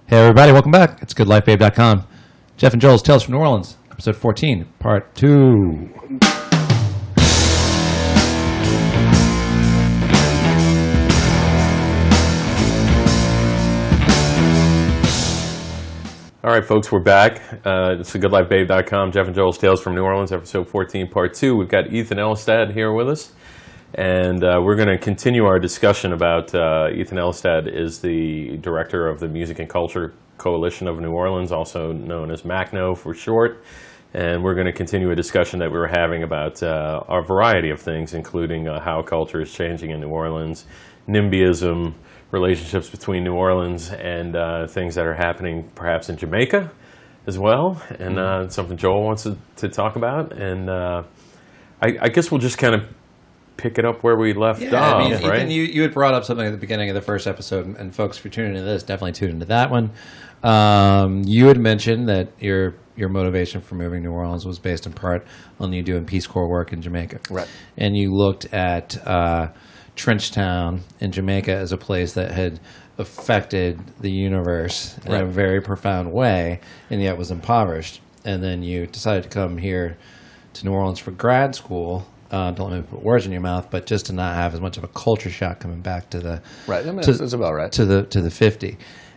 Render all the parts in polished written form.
Hey everybody, welcome back. It's GoodLifeBabe.com. Jeff and Joel's Tales from New Orleans, episode 14, part 2. All right, folks, we're back. It's GoodLifeBabe.com. Jeff and Joel's Tales from New Orleans, episode 14, part 2. We've got Ethan Elstad here with us, and we're going to continue our discussion about Ethan Elstad is the director of the Music and Culture Coalition of New Orleans, also known as MACNO for short. And we're going to continue a discussion that we were having about a variety of things, including how culture is changing in New Orleans, NIMBYism, relationships between New Orleans and things that are happening perhaps in Jamaica as well, and something Joel wants to talk about. And I guess we'll just kind of pick it up where we left off, I mean, right? Ethan, you had brought up something at the beginning of the first episode, and folks, if you're tuning into this, definitely tune into that one. You had mentioned that your motivation for moving to New Orleans was based in part on you doing Peace Corps work in Jamaica. Right. And you looked at Trenchtown in Jamaica as a place that had affected the universe in a very profound way, and yet was impoverished. And then you decided to come here to New Orleans for grad school. Don't let me put words in your mouth, but just to not have as much of a culture shock coming back to the Right. I mean, that's about right. to the 50.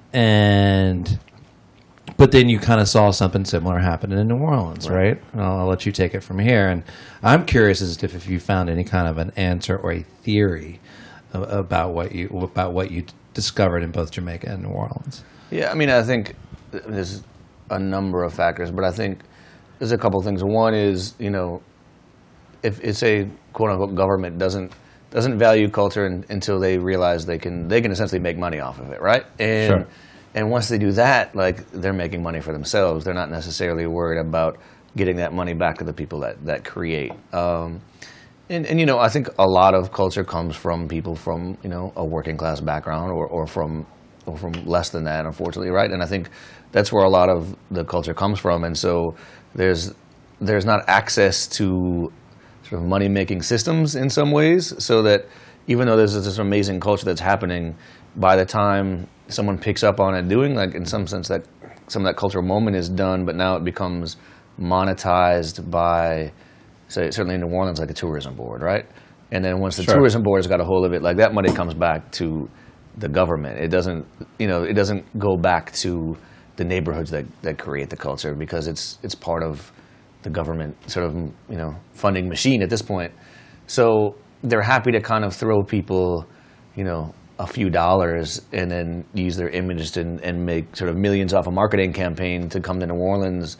But then you kind of saw something similar happening in New Orleans, right? I'll let you take it from here. And I'm curious as to if you found any kind of an answer or a theory about what you discovered in both Jamaica and New Orleans. Yeah, I mean, I think there's a number of factors, but I think there's a couple of things. One is, if it's a quote unquote government doesn't value culture until they realize they can essentially make money off of it, right? And once they do that, like, they're making money for themselves. They're not necessarily worried about getting that money back to the people that create. And I think a lot of culture comes from people from a working class background or from less than that, unfortunately, right? And I think that's where a lot of the culture comes from. And so there's not access to sort of money making systems in some ways, so that even though there's this amazing culture that's happening, by the time someone picks up on it doing, like, in some sense, that some of that cultural moment is done, but now it becomes monetized by, say, certainly in New Orleans, like a tourism board, right? And then once the tourism board has got a hold of it, like, that money comes back to the government. It doesn't go back to the neighborhoods that create the culture, because it's part of the government sort of funding machine at this point. So they're happy to kind of throw people a few dollars and then use their image and make sort of millions off a marketing campaign to come to New Orleans.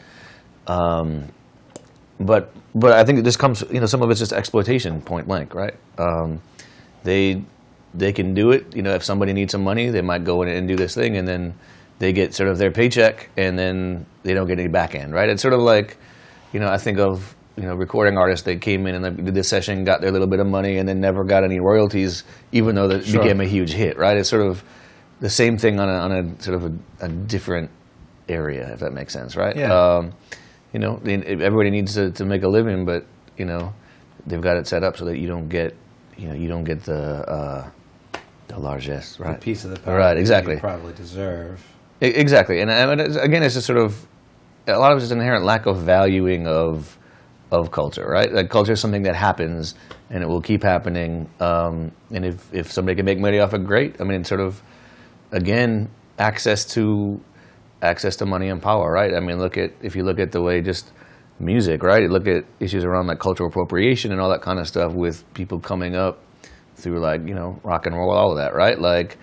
But I think this comes, some of it's just exploitation, point blank, right? They can do it. If somebody needs some money, they might go in and do this thing, and then they get sort of their paycheck, and then they don't get any back end, right? It's sort of like, I think of recording artists that came in and they did this session, got their little bit of money, and then never got any royalties, even though that became a huge hit, right? It's sort of the same thing on a sort of a different area, if that makes sense, right? Yeah. Everybody needs to make a living, but they've got it set up so that you don't get the largesse, right? A piece of the pie, right? Exactly. You probably deserve. Exactly, and again, it's just sort of a lot of it's just an inherent lack of valuing of culture, right? Like, culture is something that happens, and it will keep happening. And if somebody can make money off it, great. I mean, sort of, again, access to money and power, right? I mean, if you look at the way just music, right? You look at issues around like cultural appropriation and all that kind of stuff, with people coming up through like rock and roll, all of that, right? Like,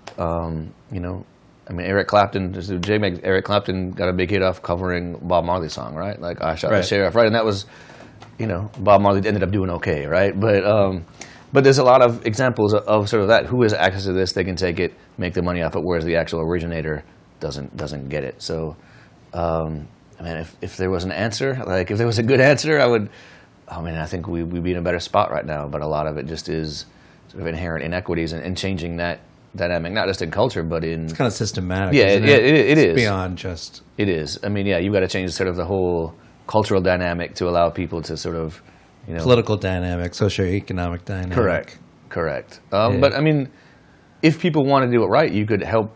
I mean, Eric Clapton got a big hit off covering Bob Marley's song, right? Like, I Shot the Sheriff, right? And that was, Bob Marley ended up doing okay, right? But there's a lot of examples of sort of that. Who has access to this? They can take it, make the money off it, whereas the actual originator doesn't get it. So, I mean, if there was an answer, like if there was a good answer, I think we'd be in a better spot right now. But a lot of it just is sort of inherent inequities and changing that dynamic, not just in culture, but in... It's kind of systematic, yeah, isn't it is. Beyond just... It is. I mean, yeah, you've got to change sort of the whole cultural dynamic to allow people to sort of, Political dynamic, socioeconomic dynamic. Correct. But, I mean, if people want to do it right, you could help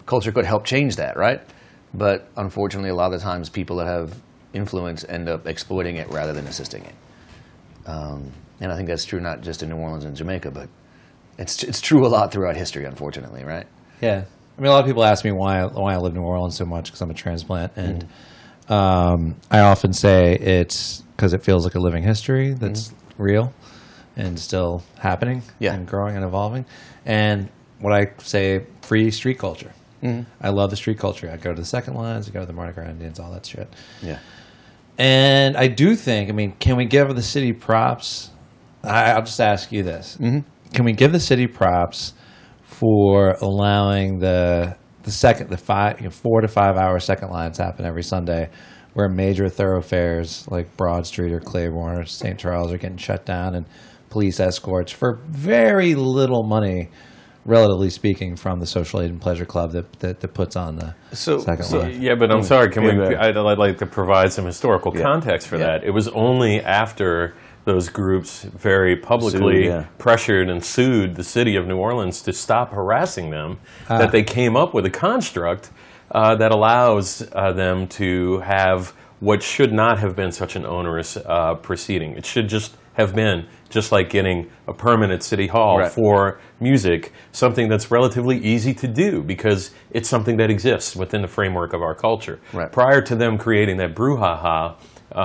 culture could help change that, right? But unfortunately, a lot of the times, people that have influence end up exploiting it rather than assisting it. And I think that's true not just in New Orleans and Jamaica, but it's true a lot throughout history, unfortunately, right? Yeah. I mean, a lot of people ask me why I live in New Orleans so much because I'm a transplant. And I often say it's because it feels like a living history that's real and still happening and growing and evolving. And what I say, free street culture. I love the street culture. I go to the Second Lines, I go to the Mardi Gras Indians, all that shit. Yeah. And I do think, I mean, can we give the city props? I'll just ask you this. Can we give the city props for allowing the 4 to 5 hour Second Lines happen every Sunday, where major thoroughfares like Broad Street or Claiborne or St. Charles are getting shut down and police escorts for very little money, relatively speaking, from the Social Aid and Pleasure Club that puts on the Second Line. Yeah, but I'm sorry. I'd like to provide some historical context for that. It was only after those groups very publicly pressured and sued the city of New Orleans to stop harassing them that they came up with a construct that allows them to have what should not have been such an onerous proceeding. It should just have been just like getting a permit at City Hall for music, something that's relatively easy to do because it's something that exists within the framework of our culture. Prior to them creating that brouhaha,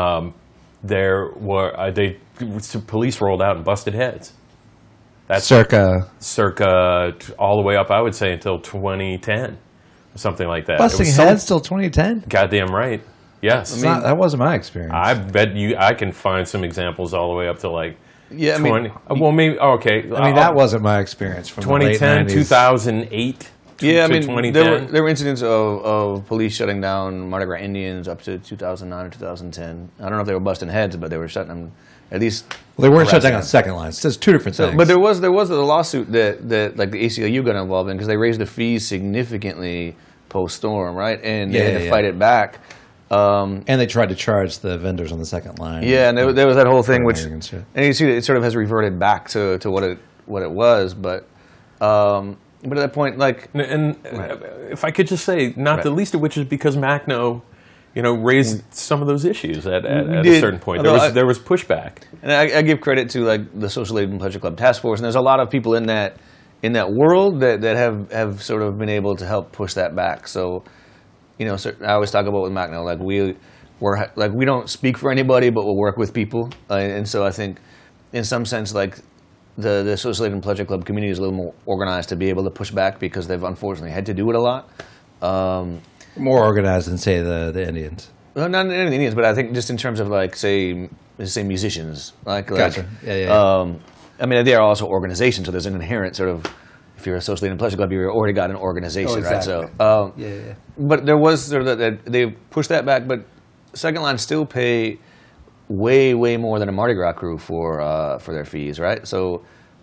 police rolled out and busted heads. That's circa all the way up, I would say, until 2010, something like that. Busting heads till 2010? Goddamn right. Yes. That wasn't my experience. I bet I can find some examples all the way up to like 20. Well, maybe, okay. I mean, that wasn't my experience from 2010, 2008. Yeah, I mean, 2010. there were incidents of police shutting down Mardi Gras Indians up to 2009 or 2010. I don't know if they were busting heads, but they were shutting them at least. Well, they weren't shut down on Second Lines. There's two different things. But there was a lawsuit that like the ACLU got involved in because they raised the fees significantly post-storm, right? And they had to fight it back. And they tried to charge the vendors on the Second Line. Yeah, and there was that whole thing, which, and you see it sort of has reverted back to what it was, but at that point, like, and if I could just say, not the least of which is because Macno, raised some of those issues at a certain point. There was pushback, and I give credit to like the Social Aid and Pleasure Club Task Force, and there's a lot of people in that world that have sort of been able to help push that back. So. So I always talk about with Macno, like we don't speak for anybody, but we'll work with people, and so I think, in some sense, like the Social Aid and Pleasure Club community is a little more organized to be able to push back because they've unfortunately had to do it a lot. More organized than say the Indians. Well, not the Indians, but I think just in terms of like say musicians, gotcha. Yeah. I mean, they are also organizations, so there's an inherent sort of. If you're a Social Aid and Pleasure Club, you've already got an organization, right? So, but there was sort of that they pushed that back. But Second Line still pay way more than a Mardi Gras crew for their fees, right? So,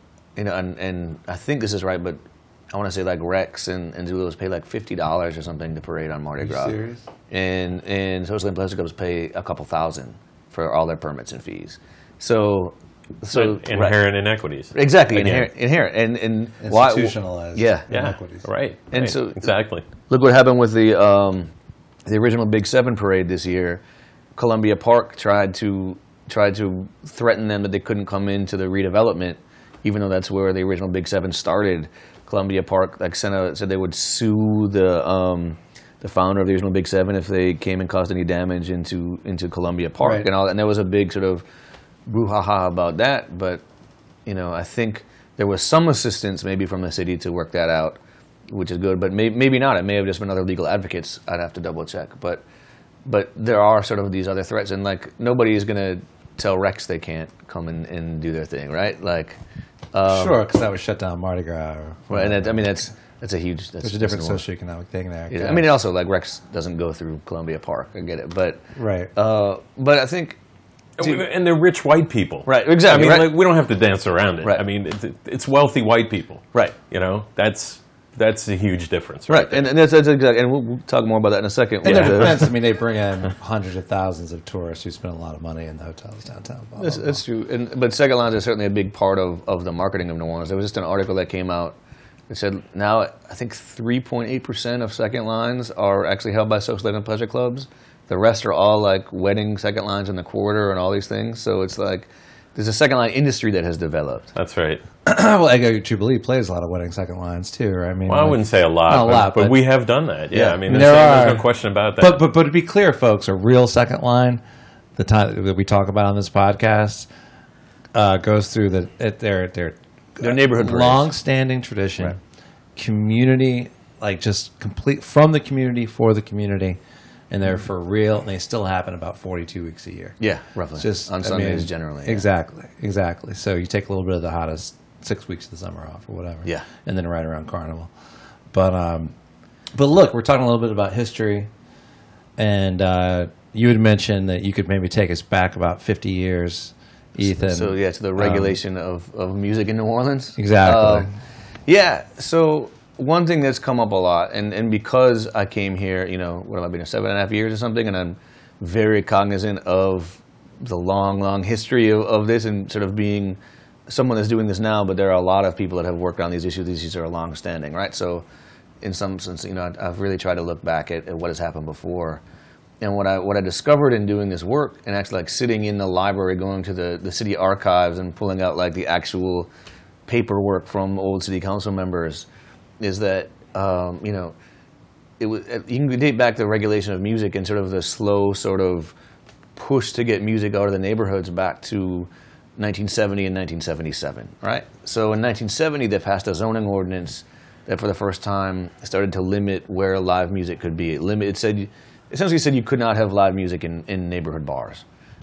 and I think this is right, but I want to say like Rex and Zulos pay like $50 or something to parade on Mardi Gras. Are you serious? And Social Aid and Pleasure Clubs pay a couple $1,000 for all their permits and fees. So inherent inequities. Exactly, inherent and institutionalized inequities. Right. And so exactly. Look what happened with the original Big 7 parade this year. Columbia Park tried to threaten them that they couldn't come into the redevelopment, even though that's where the original Big 7 started. Columbia Park said they would sue the founder of the original Big 7 if they came and caused any damage into Columbia Park and there was a big sort of brouhaha about that, but I think there was some assistance maybe from the city to work that out, which is good. But maybe not. It may have just been other legal advocates. I'd have to double check. But there are sort of these other threats, and like nobody is going to tell Rex they can't come and do their thing, right? Like sure, because that would shut down Mardi Gras. Right, and that's a huge. There's a different socioeconomic thing there. Yeah. I mean, also like Rex doesn't go through Columbia Park. I get it, but but I think. And they're rich white people. Right, exactly. I mean, like, we don't have to dance around it. Right. I mean, it's wealthy white people. Right. That's a huge difference. Right, and that's exactly, and we'll talk more about that in a second. And I mean, they bring in hundreds of thousands of tourists who spend a lot of money in the hotels downtown. That's true. But Second Lines is certainly a big part of the marketing of New Orleans. There was just an article that came out It said now I think 3.8% of second lines are actually held by social and pleasure clubs. The rest are all like wedding second lines in the quarter and all these things. So it's like there's a second line industry that has developed. That's right. Well, Ego Jubilee plays a lot of wedding second lines too. Right? I mean, Well, I wouldn't say a lot, not a lot, but but- we have done that. Yeah, Yeah. I mean, There there's are- no question about that. But to be clear, folks, a real second line, the time that we talk about on this podcast, goes through their neighborhood parades. long-standing tradition, Right. community, like just complete from the community for the community, and they're for real. And they still happen about 42 weeks a year. Yeah, roughly. Just on I Sundays mean, generally. Yeah. Exactly. So you take a little bit of the hottest 6 weeks of the summer off or whatever. Yeah. And then right around Carnival. But look, we're talking a little bit about history, and you had mentioned that you could maybe take us back about 50 years, Ethan. So yeah, to the regulation of music in New Orleans. Exactly. Yeah. So one thing that's come up a lot, and because I came here, what have I been here, 7.5 years or something, and I'm very cognizant of the long history of this, and sort of being someone that's doing this now. But there are a lot of people that have worked on these issues. These issues are long-standing, right? So in some sense, I've really tried to look back at what has happened before. And what I discovered in doing this work, and actually like sitting in the library, going to the city archives and pulling out like the actual paperwork from old city council members, is that it was, you can date back the regulation of music and sort of the slow sort of push to get music out of the neighborhoods back to 1970 and 1977, right? So in 1970, they passed a zoning ordinance that for the first time started to limit where live music could be. It essentially said you could not have live music in neighborhood bars.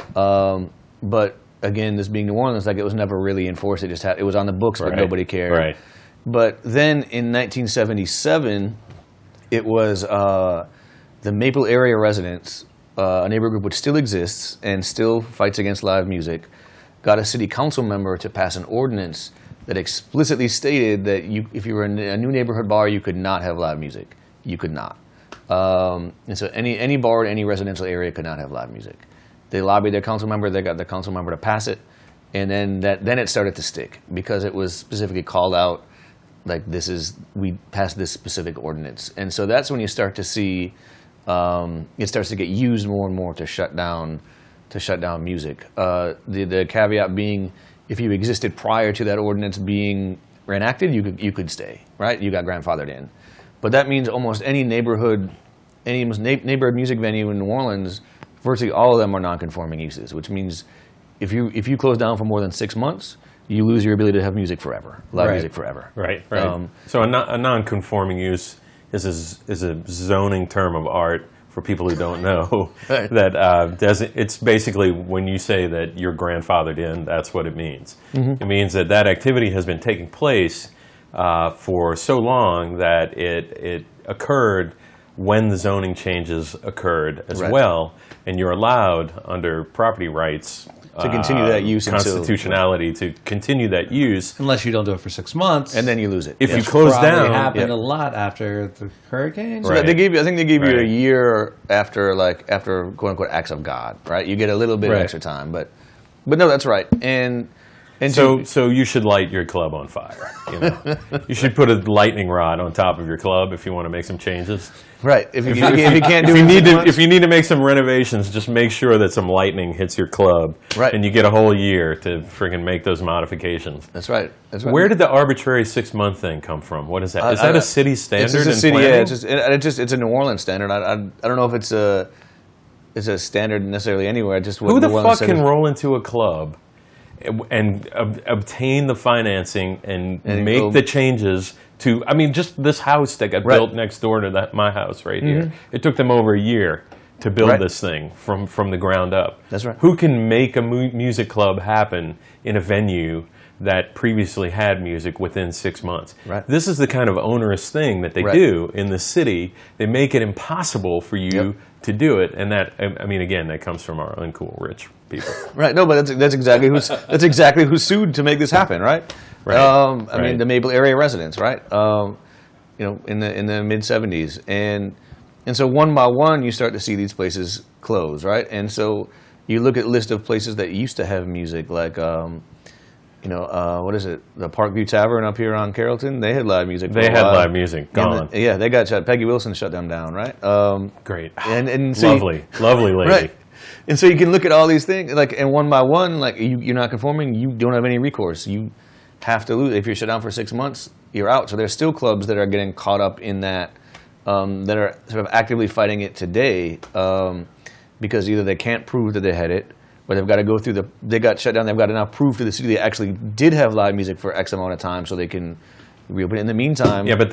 But again, this being New Orleans, like it was never really enforced. It was on the books, but Right. nobody cared. Right. But then in 1977, it was the Maple area residents, a neighborhood group which still exists and still fights against live music, got a city council member to pass an ordinance that explicitly stated that if you were in a new neighborhood bar, you could not have live music. You could not. And so any bar in any residential area could not have live music. They lobbied their council member. They got the council member to pass it, and then it started to stick because it was specifically called out. Like we passed this specific ordinance, and so that's when you start to see it starts to get used more and more to shut down music. The caveat being, if you existed prior to that ordinance being enacted, you could stay, right? You got grandfathered in, but that means almost any neighborhood music venue in New Orleans, virtually all of them are non-conforming uses, which means if you close down for more than 6 months, you lose your ability to have music forever, live Right. music forever. Right. So a non-conforming use is a zoning term of art for people who don't know. Right. That it's basically when you say that you're grandfathered in, that's what it means. Mm-hmm. It means that activity has been taking place for so long that it occurred when the zoning changes occurred as Right. well, and you're allowed under property rights To continue that use until- constitutionality to continue that use. Unless you don't do it for 6 months, And then you lose it. If Yeah. you close probably down, happened yeah. a lot after the hurricane. So Right. I think they gave you a Right. year after quote unquote acts of God, right? You get a little bit of Right. extra time, but no, that's right. And So you should light your club on fire. You should put a lightning rod on top of your club if you want to make some changes. right, if you can't do If you it need in 6 to, months- if you need to make some renovations, just make sure that some lightning hits your club, Right. and you get a whole year to friggin' make those modifications. that's right. That's right. Where did the arbitrary 6-month thing come from? What is that? Is that a city standard? It's just a in city. planning? Yeah, it's a New Orleans standard. I don't know if it's a standard necessarily anywhere. Just what Who the New Orleans fuck can said- roll into a club and obtain the financing and And make go- the changes to? I mean, just this house that got Right. built next door to my house right here. It took them over a year to build Right. this thing from the ground up. That's right. Who can make a music club happen in a venue that previously had music within 6 months? Right. This is the kind of onerous thing that they Right. do in the city. They make it impossible for you Yep. to do it, and I mean, again, that comes from our uncool rich people. Right. No, but that's exactly who sued to make this happen. Right. Right. I Right. mean, the Maple area residents. Right. In the mid '70s, and so one by one, you start to see these places close. Right. And so you look at a list of places that used to have music, like what is it? The Parkview Tavern up here on Carrollton. They had live music. They had live music. Gone. Yeah, they got shut. Peggy Wilson shut them down, right? Great. And so lovely lady. right. And so you can look at all these things, like, and one by one, like, you're not conforming, you don't have any recourse. You have to lose. If you're shut down for 6 months, you're out. So there's still clubs that are getting caught up in that, that are sort of actively fighting it today, because either they can't prove that they had it, or they've got to go through they got shut down, they've got to now prove to the city they actually did have live music for X amount of time so they can reopen it. In the meantime... Yeah, but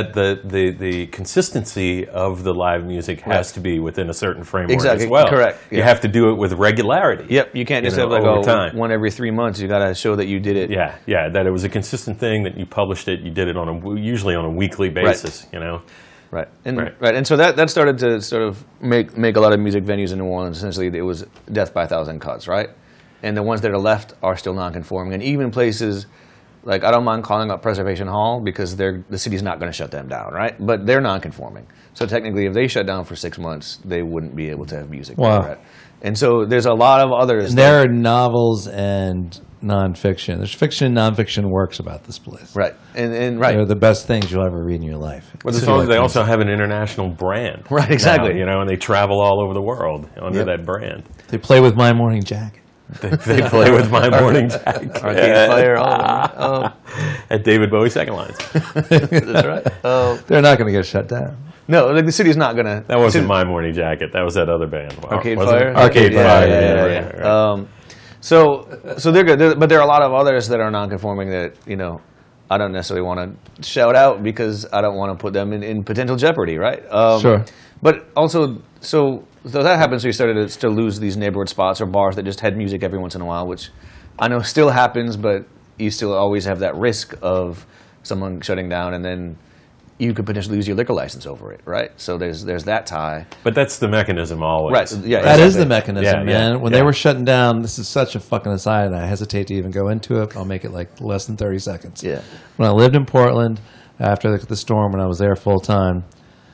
the consistency of the live music has to be within a certain framework as well. Correct. You Yeah. have to do it with regularity. Yep, you can't just have like over time. one every 3 months. You got to show that you did it. Yeah, that it was a consistent thing, that you published it, you did it usually on a weekly basis, Right. And Right. And so that started to sort of make a lot of music venues in New Orleans. Essentially, it was death by a thousand cuts, right? And the ones that are left are still non-conforming. And even places like, I don't mind calling up Preservation Hall because the city's not going to shut them down, right? But they're non-conforming. So technically, if they shut down for 6 months, they wouldn't be able to have music. Wow. Right? And so there's a lot of others. And there are novels and nonfiction. There's fiction and nonfiction works about this place. Right. And right. They're the best things you'll ever read in your life. But they also have an international brand. Right, exactly. Now, and they travel all over the world under that brand. They play with My Morning Jacket. They play with My Morning Jacket. Arcade Fire, all of them. At David Bowie Second Lines. That's right. They're not going to get shut down. No, like the city's not going to... That wasn't My Morning Jacket. That was that other band. Arcade Wasn't Fire? it? Arcade Fire. Yeah. Right. So they're good, but there are a lot of others that are non-conforming that I don't necessarily want to shout out because I don't want to put them in potential jeopardy, right? Sure. But also, so that happened. So you started to lose these neighborhood spots or bars that just had music every once in a while, which I know still happens, but you still always have that risk of someone shutting down, and then you could potentially lose your liquor license over it, right? So there's that tie. But that's the mechanism always. Right. Yeah. That is the mechanism, Yeah, man. yeah, When they were shutting down, this is such a fucking aside, and I hesitate to even go into it. I'll make it like less than 30 seconds. Yeah. When I lived in Portland, after the storm, when I was there full time,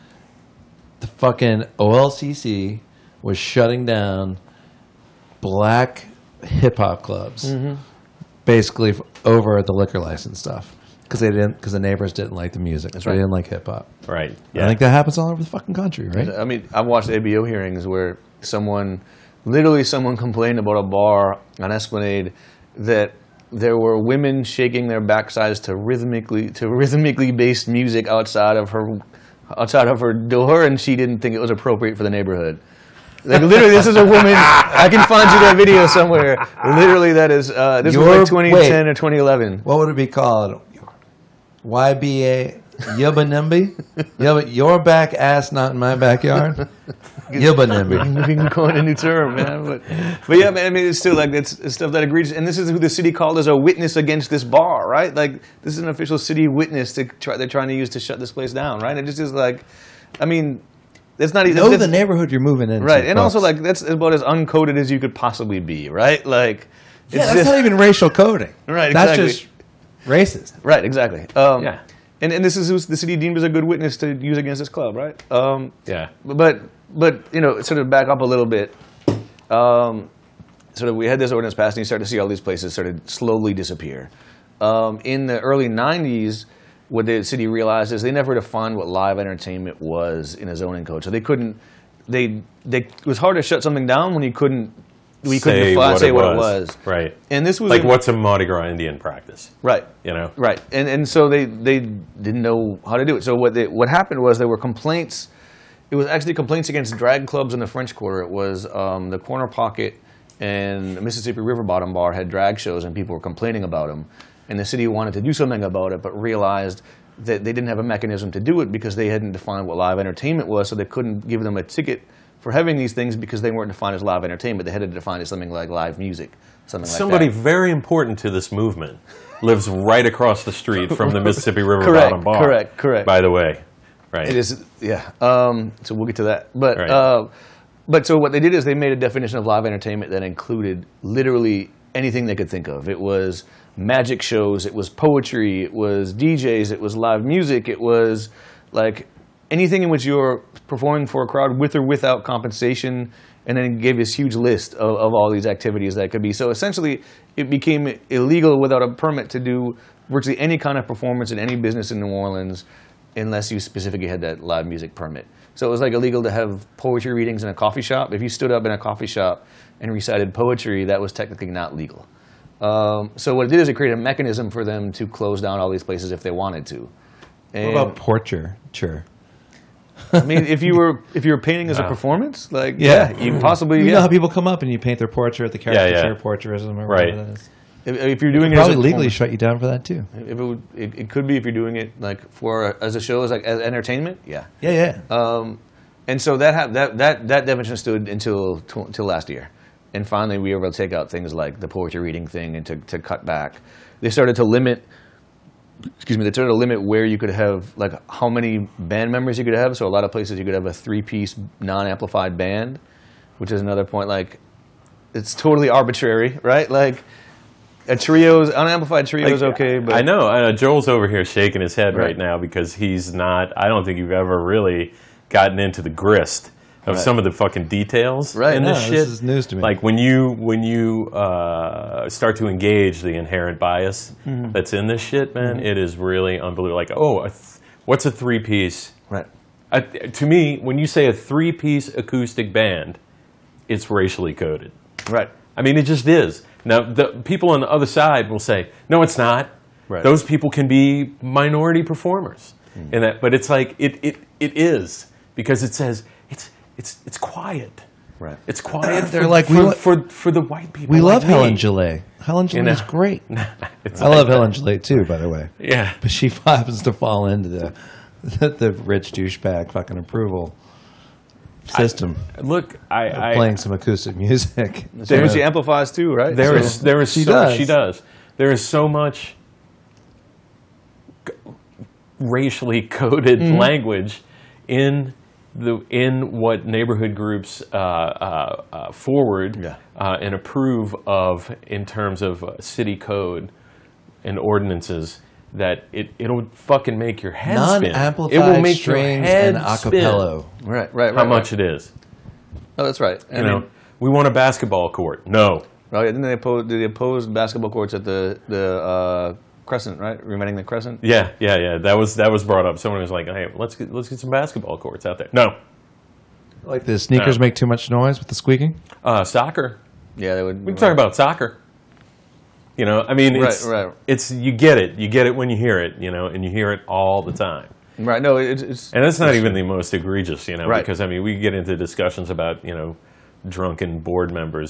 the fucking OLCC was shutting down black hip hop clubs, basically over the liquor license stuff. Because the neighbors didn't like the music. That's They right. didn't like hip hop. Right. I think that happens all over the fucking country, right? I mean, I've watched ABO hearings where someone complained about a bar on Esplanade that there were women shaking their backsides to rhythmically based music outside of her door, and she didn't think it was appropriate for the neighborhood. Like, literally, this is a woman. I can find you that video somewhere. Literally, that is this was like 2010 or 2011. What would it be called? YBA Yubba Nimby? Your back ass not in my backyard? Yubba Nimby. We can coin a new term, man. But yeah, man, I mean, it's still like it's stuff that agrees. And this is who the city called as a witness against this bar, right? Like, this is an official city witness they're trying to use to shut this place down, right? It just is like, I mean, that's not even... Know the neighborhood you're moving into. Right, and folks. also, like, that's about as uncoded as you could possibly be, right? Like, Yeah, that's not even racial coding. Right, That's exactly. just racist. Right, exactly. Yeah. And this is who the city deemed as a good witness to use against this club, right? Yeah. But sort of back up a little bit. Sort of, we had this ordinance passed, and you start to see all these places sort of slowly disappear. In the early '90s, what the city realized is they never defined what live entertainment was in a zoning code, so they couldn't. It was hard to shut something down when you couldn't. We couldn't say what it was. Right. And this was like what's a Mardi Gras Indian practice? Right. Right. And so they didn't know how to do it. So what happened was there were complaints. It was actually complaints against drag clubs in the French Quarter. It was the Corner Pocket and Mississippi River Bottom Bar had drag shows, and people were complaining about them. And the city wanted to do something about it, but realized that they didn't have a mechanism to do it because they hadn't defined what live entertainment was, so they couldn't give them a ticket for having these things because they weren't defined as live entertainment. They had to define it as something like live music, something like that. Somebody very important to this movement lives right across the street from the Mississippi River Correct, Bottom Bar. correct. By the way. Right. It is, yeah. So we'll get to that. But Right. but so what they did is they made a definition of live entertainment that included literally anything they could think of. It was magic shows, it was poetry, it was DJs, it was live music, it was like anything in which you're performing for a crowd with or without compensation, and then gave this huge list of all these activities that could be. So essentially, it became illegal without a permit to do virtually any kind of performance in any business in New Orleans unless you specifically had that live music permit. So it was like illegal to have poetry readings in a coffee shop. If you stood up in a coffee shop and recited poetry, that was technically not legal. So what it did is it created a mechanism for them to close down all these places if they wanted to. And What about portraiture? I mean, if you were painting as a Wow. perforance, like Yeah. you possibly You know how people come up and you paint their portrait, the caricature portraitism, or Right. whatever that is. if you're doing it Probably as a legally performance- shut you down for that too. if it could be if you're doing it like as a show, as entertainment, yeah. Yeah. And so that definition stood until last year, and finally we were able to take out things like the poetry reading thing and to cut back. They started to limit. Excuse me. They started to limit where you could have, like, how many band members you could have. So a lot of places you could have a 3-piece non-amplified band, which is another point. Like, it's totally arbitrary, right? Like, unamplified trio is okay, but I know Joel's over here shaking his head right Right. now because he's not. I don't think you've ever really gotten into the grist of Right. some of the fucking details Right. in No, this this shit. is news to me. Like when you start to engage the inherent bias that's in this shit, man, it is really unbelievable. Like, what's a 3-piece? right. To me, when you say a 3-piece acoustic band, it's racially coded. Right. I mean, it just is. Now, the people on the other side will say, no, it's not. Right. Those people can be minority performers. In that, but it's like, it is. Because it says, it's quiet. Right. It's quiet They're for, like, for the white people. We like love me. Helen Gillet. Helen Gillet is great. It's I like love that. Helen Gillet too, by the way. Yeah. But she happens to fall into the rich douchebag fucking approval system Look, of playing some acoustic music. So she amplifies too, right? There So- is She so, does. She does. There is so much racially coded language in what neighborhood groups forward Yeah. and approve of in terms of city code and ordinances that it'll fucking make your head spin. It will Non-amplified make your strings head and spin acapella. Right. how much it is. Oh, that's right. You know, we want a basketball court. No. Right. Didn't they opposed basketball courts at the Crescent, right? Remaking the Crescent. Yeah. That was brought up. Someone was like, "Hey, let's get some basketball courts out there." No, Like the sneakers No. make too much noise with the squeaking. soccer. Yeah, they would. We can talk about soccer. You know, I mean, Right. it's you get it when you hear it. You know, and you hear it all the time. Right. No, it's And that's not even the most egregious. You know, Right. because I mean, we get into discussions about drunken board members.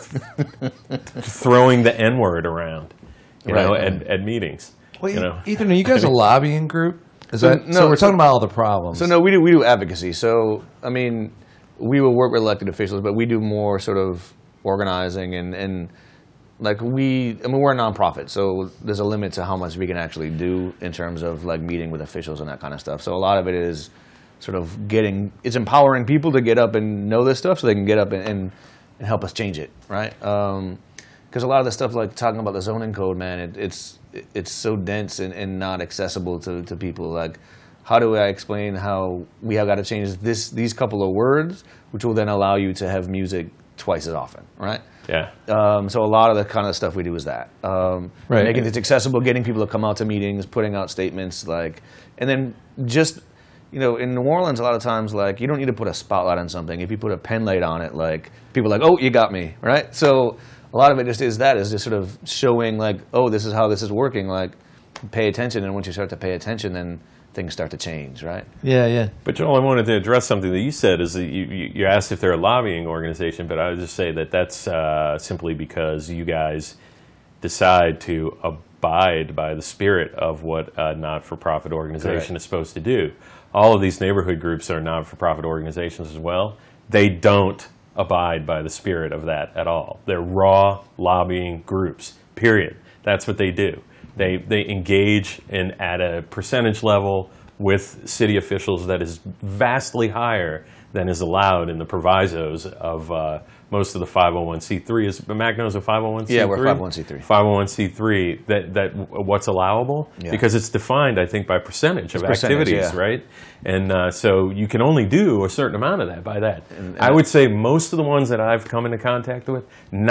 Throwing the N-word around. Right. At meetings. Well, Ethan, are you guys a lobbying group? Is So, that no, so? We're so- talking about all the problems. So no, we do advocacy. So I mean, we will work with elected officials, but we do more sort of organizing and like we're a nonprofit, so there's a limit to how much we can actually do in terms of like meeting with officials and that kind of stuff. So a lot of it is sort of it's empowering people to get up and know this stuff so they can get up and help us change it, right? Because a lot of the stuff like talking about the zoning code, man, it's so dense and not accessible to people. Like, how do I explain how we have got to change these couple of words, which will then allow you to have music twice as often, right? Yeah. So a lot of the kind of stuff we do is that. Right. Making it accessible, getting people to come out to meetings, putting out statements, and then just, in New Orleans, a lot of times, you don't need to put a spotlight on something. If you put a pen light on it, people are like, oh, you got me, right? So a lot of it is just sort of showing, this is how this is working, pay attention, and once you start to pay attention, then things start to change, right? Yeah. But Joel, I wanted to address something that you said. Is that you asked if they're a lobbying organization, but I would just say that that's simply because you guys decide to abide by the spirit of what a not-for-profit organization Correct. is supposed to do. All of these neighborhood groups are not-for-profit organizations as well. They don't abide by the spirit of that at all. They're raw lobbying groups, period. That's what they do. They engage at a percentage level with city officials that is vastly higher than is allowed in the provisos of most of the 501c3 is. Magno is a 501c3. Yeah, we're 501c3. 501c3. That what's allowable because it's defined, I think, by percentage of activities, right? And so you can only do a certain amount of that by that. And I would say most of the ones that I've come into contact with,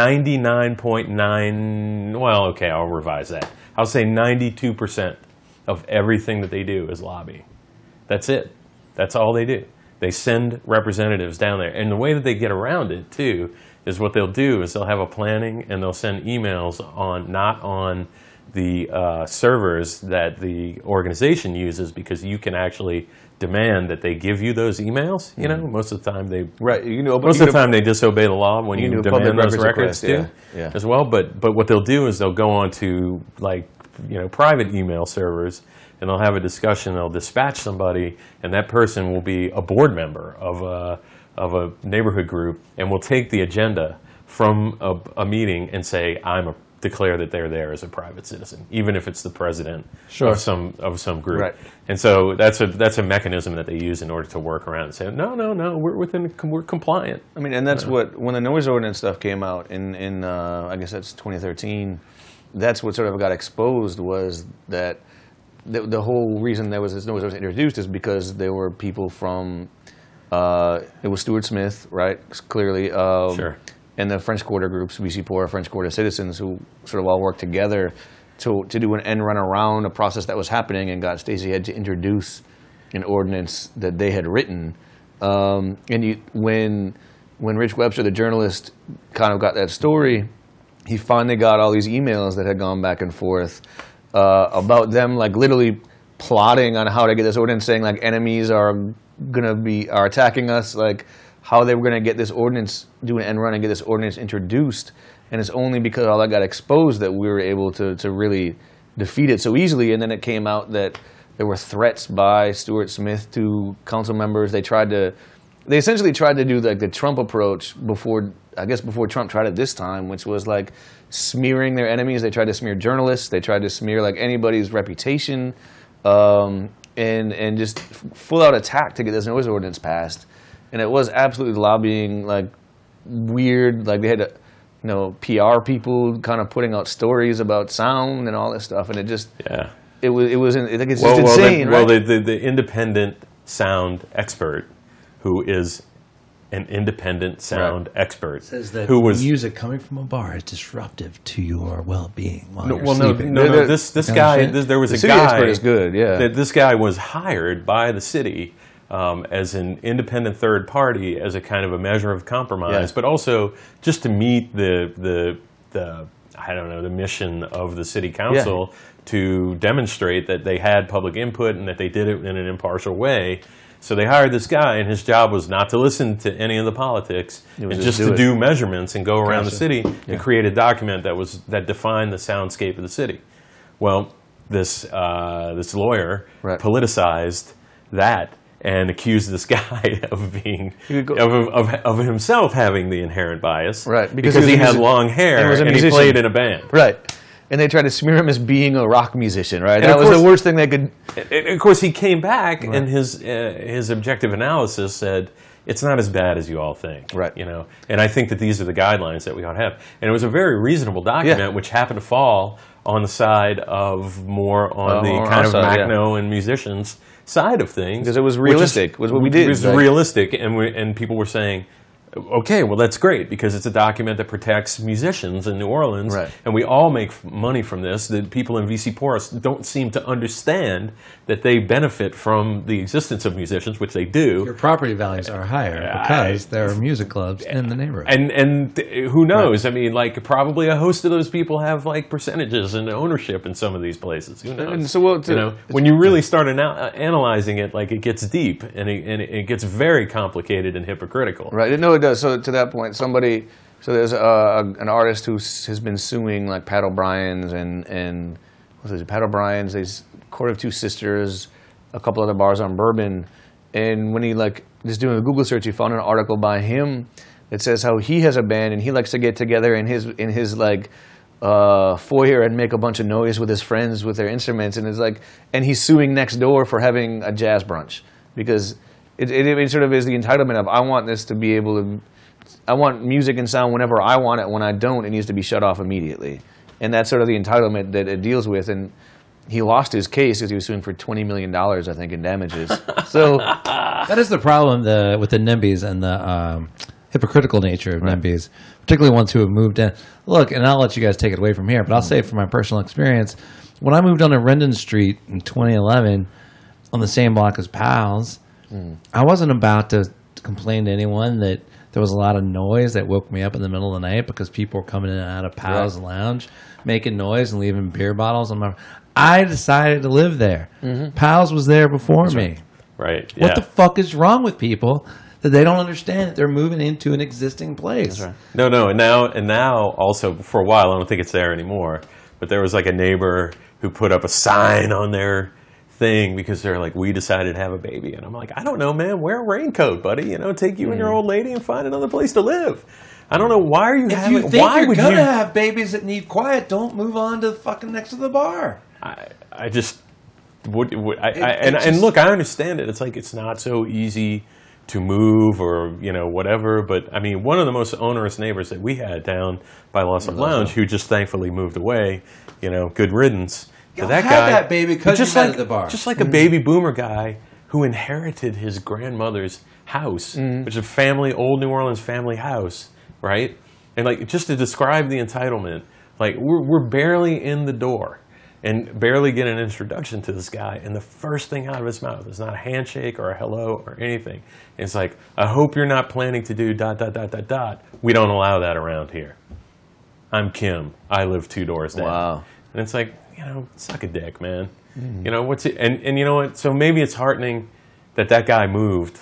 99.9. Well, okay, I'll revise that. I'll say 92% of everything that they do is lobbying. That's it. That's all they do. They send representatives down there. And the way that they get around it, too, is what they'll do is they'll have a planning and they'll send emails not on the servers that the organization uses, because you can actually demand that they give you those emails. You know, most of the time they they disobey the law when you demand those records too, as well. But what they'll do is they'll go on to private email servers, and they'll have a discussion. They'll dispatch somebody, and that person will be a board member of a neighborhood group, and will take the agenda from a meeting and say, declare that they're there as a private citizen, even if it's the president of some group. Right. And so that's a mechanism that they use in order to work around and say, no, we're compliant. I mean, and that's when the noise ordinance stuff came out in I guess that's 2013. That's what sort of got exposed, was that the whole reason there was this noise ordinance introduced is because there were people from it was Stuart Smith, right? Clearly. Sure. And the French Quarter groups, VC Poor, French Quarter Citizens, who sort of all worked together to do an end run around a process that was happening, and got Stacey Head to introduce an ordinance that they had written. When Rich Webster, the journalist, kind of got that story, he finally got all these emails that had gone back and forth about them, like literally plotting on how to get this ordinance, saying like enemies are attacking us, like how they were going to get this ordinance, do an end run and get this ordinance introduced. And it's only because all that got exposed that we were able to really defeat it so easily. And then it came out that there were threats by Stuart Smith to council members. They essentially tried to do like the Trump approach before Trump tried it this time, which was like smearing their enemies. They tried to smear journalists. They tried to smear like anybody's reputation, and just full out attack to get this noise ordinance passed. And it was absolutely lobbying, like weird, like they had, PR people kind of putting out stories about sound and all this stuff, and it just, it was just insane, right? Well, the independent sound expert, who is an independent sound expert, says that music coming from a bar is disruptive to your well-being while you're sleeping. No. This guy, there was a guy. Expert is good, yeah. This guy was hired by the city as an independent third party, as a kind of a measure of compromise, but also just to meet the mission of the city council to demonstrate that they had public input and that they did it in an impartial way. So they hired this guy, and his job was not to listen to any of the politics, and just to do measurements and go around the city and create a document that defined the soundscape of the city. Well, this lawyer politicized that and accused this guy of being of himself having the inherent bias, right? Because he had long hair and he played in a band, right? And they tried to smear him as being a rock musician, right? That was the worst thing they could. And of course, he came back, and his objective analysis said, it's not as bad as you all think, right? And I think that these are the guidelines that we ought to have. And it was a very reasonable document, which happened to fall on the side of more on the kind of Macno and musicians side of things, because it was realistic. Was what we did. It was realistic, and people were saying, okay, well, that's great, because it's a document that protects musicians in New Orleans, and we all make money from this. The people in VC Poor don't seem to understand that they benefit from the existence of musicians, which they do. Your property values are higher because there are music clubs in the neighborhood. And who knows? I mean, like, probably a host of those people have, like, percentages and ownership in some of these places. Who knows? And so, when you really start analyzing it, like, it gets deep, and it gets very complicated and hypocritical. Right. No, it does. So to that point, there's an artist who has been suing like Pat O'Brien's and what's it, Pat O'Brien's, there's Court of Two Sisters, a couple other bars on Bourbon, and when he just doing a Google search, he found an article by him that says how he has a band and he likes to get together in his foyer and make a bunch of noise with his friends with their instruments, and he's suing next door for having a jazz brunch, because it sort of is the entitlement of, I want this to be able music and sound whenever I want it. When I don't, it needs to be shut off immediately. And that's sort of the entitlement that it deals with. And he lost his case because he was suing for $20 million, I think, in damages. So that is the problem with the NIMBYs and the hypocritical nature of NIMBYs, particularly ones who have moved in. Look, and I'll let you guys take it away from here, but I'll say from my personal experience, when I moved on to Rendon Street in 2011 on the same block as Pals, I wasn't about to complain to anyone that there was a lot of noise that woke me up in the middle of the night because people were coming in and out of Pals Lounge making noise and leaving beer bottles on my... I decided to live there. Pals was there before me. Right. What the fuck is wrong with people that they don't understand that they're moving into an existing place? No, and now also for a while, I don't think it's there anymore, but there was like a neighbor who put up a sign on their thing because they're like, we decided to have a baby. And I'm like, I don't know, man, wear a raincoat, buddy. Take you and your old lady and find another place to live. I don't know, why are you If you think you're going to have babies that need quiet, don't move on to the fucking next to the bar. I just would and look, I understand it. It's like it's not so easy to move or whatever. But I mean, one of the most onerous neighbors that we had down by Lawson Lounge, who just thankfully moved away. Good riddance to that guy. That baby because you met at the bar. Just like a baby boomer guy who inherited his grandmother's house, which is a old New Orleans family house, right? And like just to describe the entitlement, like we're barely in the door. And barely get an introduction to this guy, and the first thing out of his mouth is not a handshake or a hello or anything. It's like, I hope you're not planning to do ... We don't allow that around here. I'm Kim. I live 2 doors down. Wow. And it's like, suck a dick, man. What's it? And you know what? So maybe it's heartening that guy moved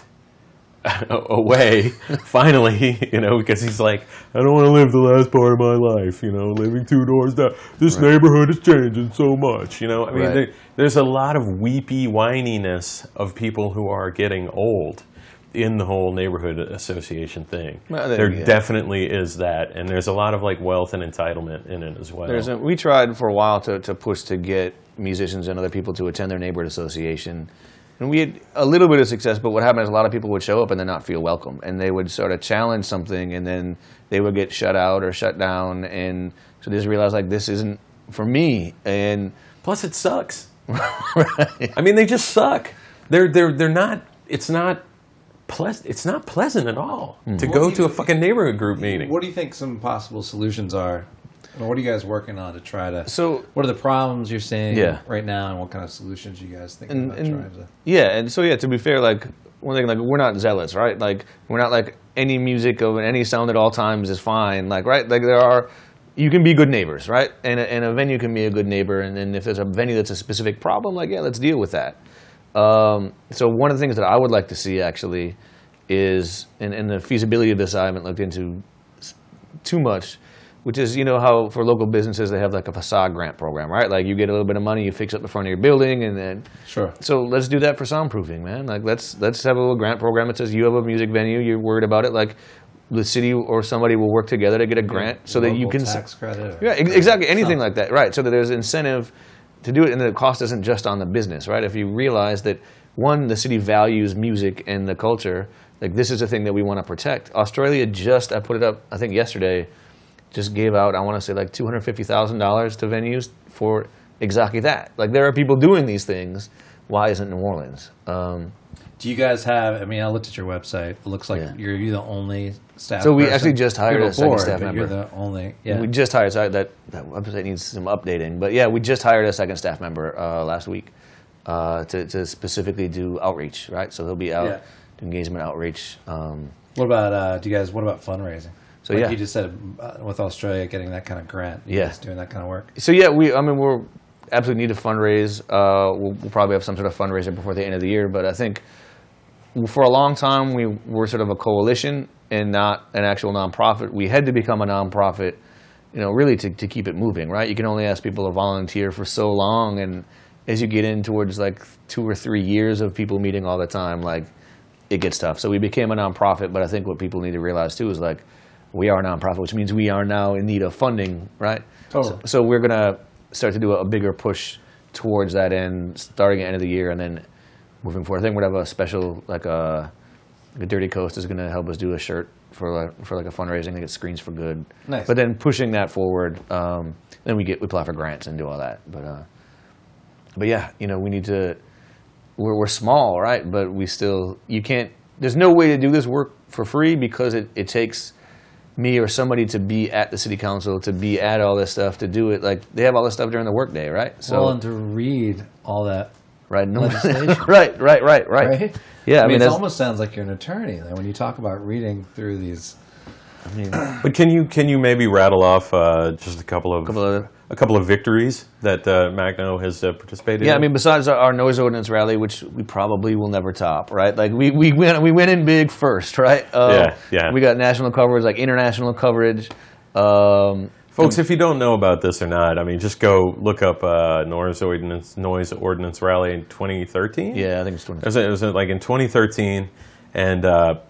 away finally, because he's like, I don't want to live the last part of my life, living 2 doors down. This neighborhood is changing so much, I mean, there's a lot of weepy whininess of people who are getting old in the whole neighborhood association thing. Well, there definitely is that, and there's a lot of like wealth and entitlement in it as well. We tried for a while to push to get musicians and other people to attend their neighborhood association. And we had a little bit of success, but what happened is a lot of people would show up and then not feel welcome. And they would sort of challenge something, and then they would get shut out or shut down. And so they just realized, like, this isn't for me. And plus, it sucks. Right. I mean, they just suck. They're not. It's not pleasant at all to go to a fucking neighborhood group meeting. What do you think some possible solutions are? Or what are you guys working on to try to... So, what are the problems you're seeing right now, and what kind of solutions you guys think about trying to... To be fair, like, one thing, like, we're not zealots, right? Like, we're not like any music of any sound at all times is fine, like, right? Like, you can be good neighbors, right? And a venue can be a good neighbor, and then if there's a venue that's a specific problem, like, let's deal with that. So one of the things that I would like to see, actually, is, and the feasibility of this I haven't looked into too much, which is, how for local businesses they have like a facade grant program, right? Like you get a little bit of money, you fix up the front of your building, and then... Sure. So let's do that for soundproofing, man. Like let's have a little grant program that says you have a music venue, you're worried about it, like the city or somebody will work together to get a grant so that you can... tax credit. Yeah, exactly, anything like that, right? So that there's incentive to do it, and the cost isn't just on the business, right? If you realize that, one, the city values music and the culture, like this is a thing that we want to protect. Australia just, I put it up, I think yesterday, just gave out, I want to say like $250,000 to venues for exactly that. Like there are people doing these things. Why isn't New Orleans? Do you guys have, I mean, I looked at your website. It looks like you're the only staff So we person. actually just hired a second staff member. You're the only, We just hired, so that website needs some updating. But yeah, we just hired a second staff member last week to specifically do outreach, right? So they'll be out, engagement outreach. What about, what about fundraising? So like you just said, with Australia getting that kind of grant, you guys doing that kind of work. So we're absolutely need to fundraise. We'll probably have some sort of fundraiser before the end of the year. But I think for a long time we were sort of a coalition and not an actual nonprofit. We had to become a nonprofit, really to keep it moving, right? You can only ask people to volunteer for so long, and as you get in towards like 2 or 3 years of people meeting all the time, like it gets tough. So we became a nonprofit. But I think what people need to realize too is like, we are a nonprofit, which means we are now in need of funding, right? Totally. So we're going to start to do a bigger push towards that end, starting at the end of the year and then moving forward. I think we're going to have a special, like a the Dirty Coast is going to help us do a shirt for like a fundraising to get Screens for Good. Nice. But then pushing that forward, then we apply for grants and do all that. But yeah, we need to. We're small, right? But you can't. There's no way to do this work for free because it takes me or somebody to be at the city council, to be at all this stuff, to do it. Like they have all this stuff during the workday, right? So and to read all that right legislation. right. Right? Yeah, I mean it almost sounds like you're an attorney when you talk about reading through these. But can you maybe rattle off just a couple of victories that Magno has participated in? Yeah, I mean, besides our noise ordinance rally, which we probably will never top, right? Like we went in big first, right? Yeah. We got national coverage, like international coverage. Folks, if you don't know about this or not, I mean, just go look up noise ordinance rally in 2013. Yeah, I think it's 2013. It was like in 2013, and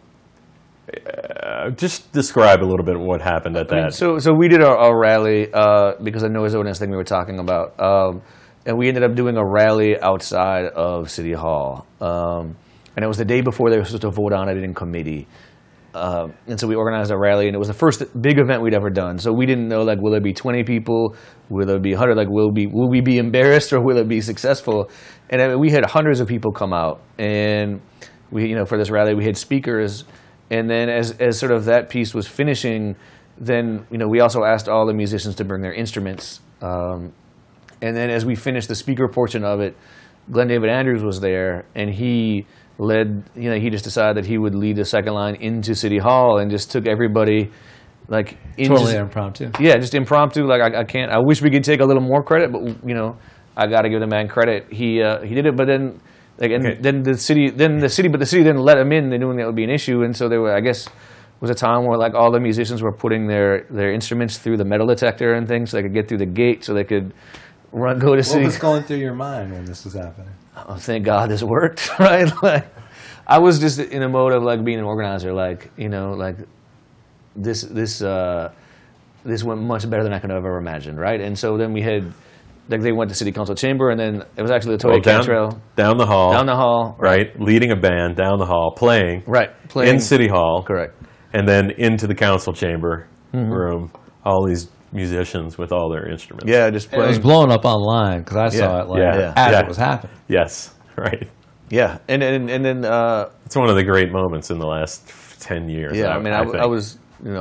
just describe a little bit what happened at that. So we did our rally because of the noise ordinance thing we were talking about, and we ended up doing a rally outside of City Hall, and it was the day before they were supposed to vote on it in committee. And so we organized a rally, and it was the first big event we'd ever done. So we didn't know, like, will there be 20 people? Will there be 100? Like, will we be embarrassed or will it be successful? And I mean, we had hundreds of people come out, and we, for this rally, we had speakers. And then as sort of that piece was finishing, then, we also asked all the musicians to bring their instruments. And then as we finished the speaker portion of it, Glenn David Andrews was there, and he led, he just decided that he would lead the second line into City Hall and just took everybody like into, totally impromptu. Yeah, just impromptu. Like I wish we could take a little more credit, but I got to give the man credit. He did it, but then then the city didn't let him in. They knew that would be an issue, and so there were, I guess, was a time where like all the musicians were putting their instruments through the metal detector and things so they could get through the gate so they could go to city. What was going through your mind when this was happening? Oh, thank God this worked, right? Like, I was just in a mode of like being an organizer, like this went much better than I could have ever imagined, right? And so then we had, like, they went to City Council chamber, and then it was actually Latoya Cantrell down the hall, right? Leading a band down the hall, playing in City Hall, correct, and then into the council chamber room, all these musicians with all their instruments. Yeah, just playing. It was blowing up online because I saw it as it was happening. Yes, right. Yeah, and then it's one of the great moments in the last 10 years. Yeah, I was,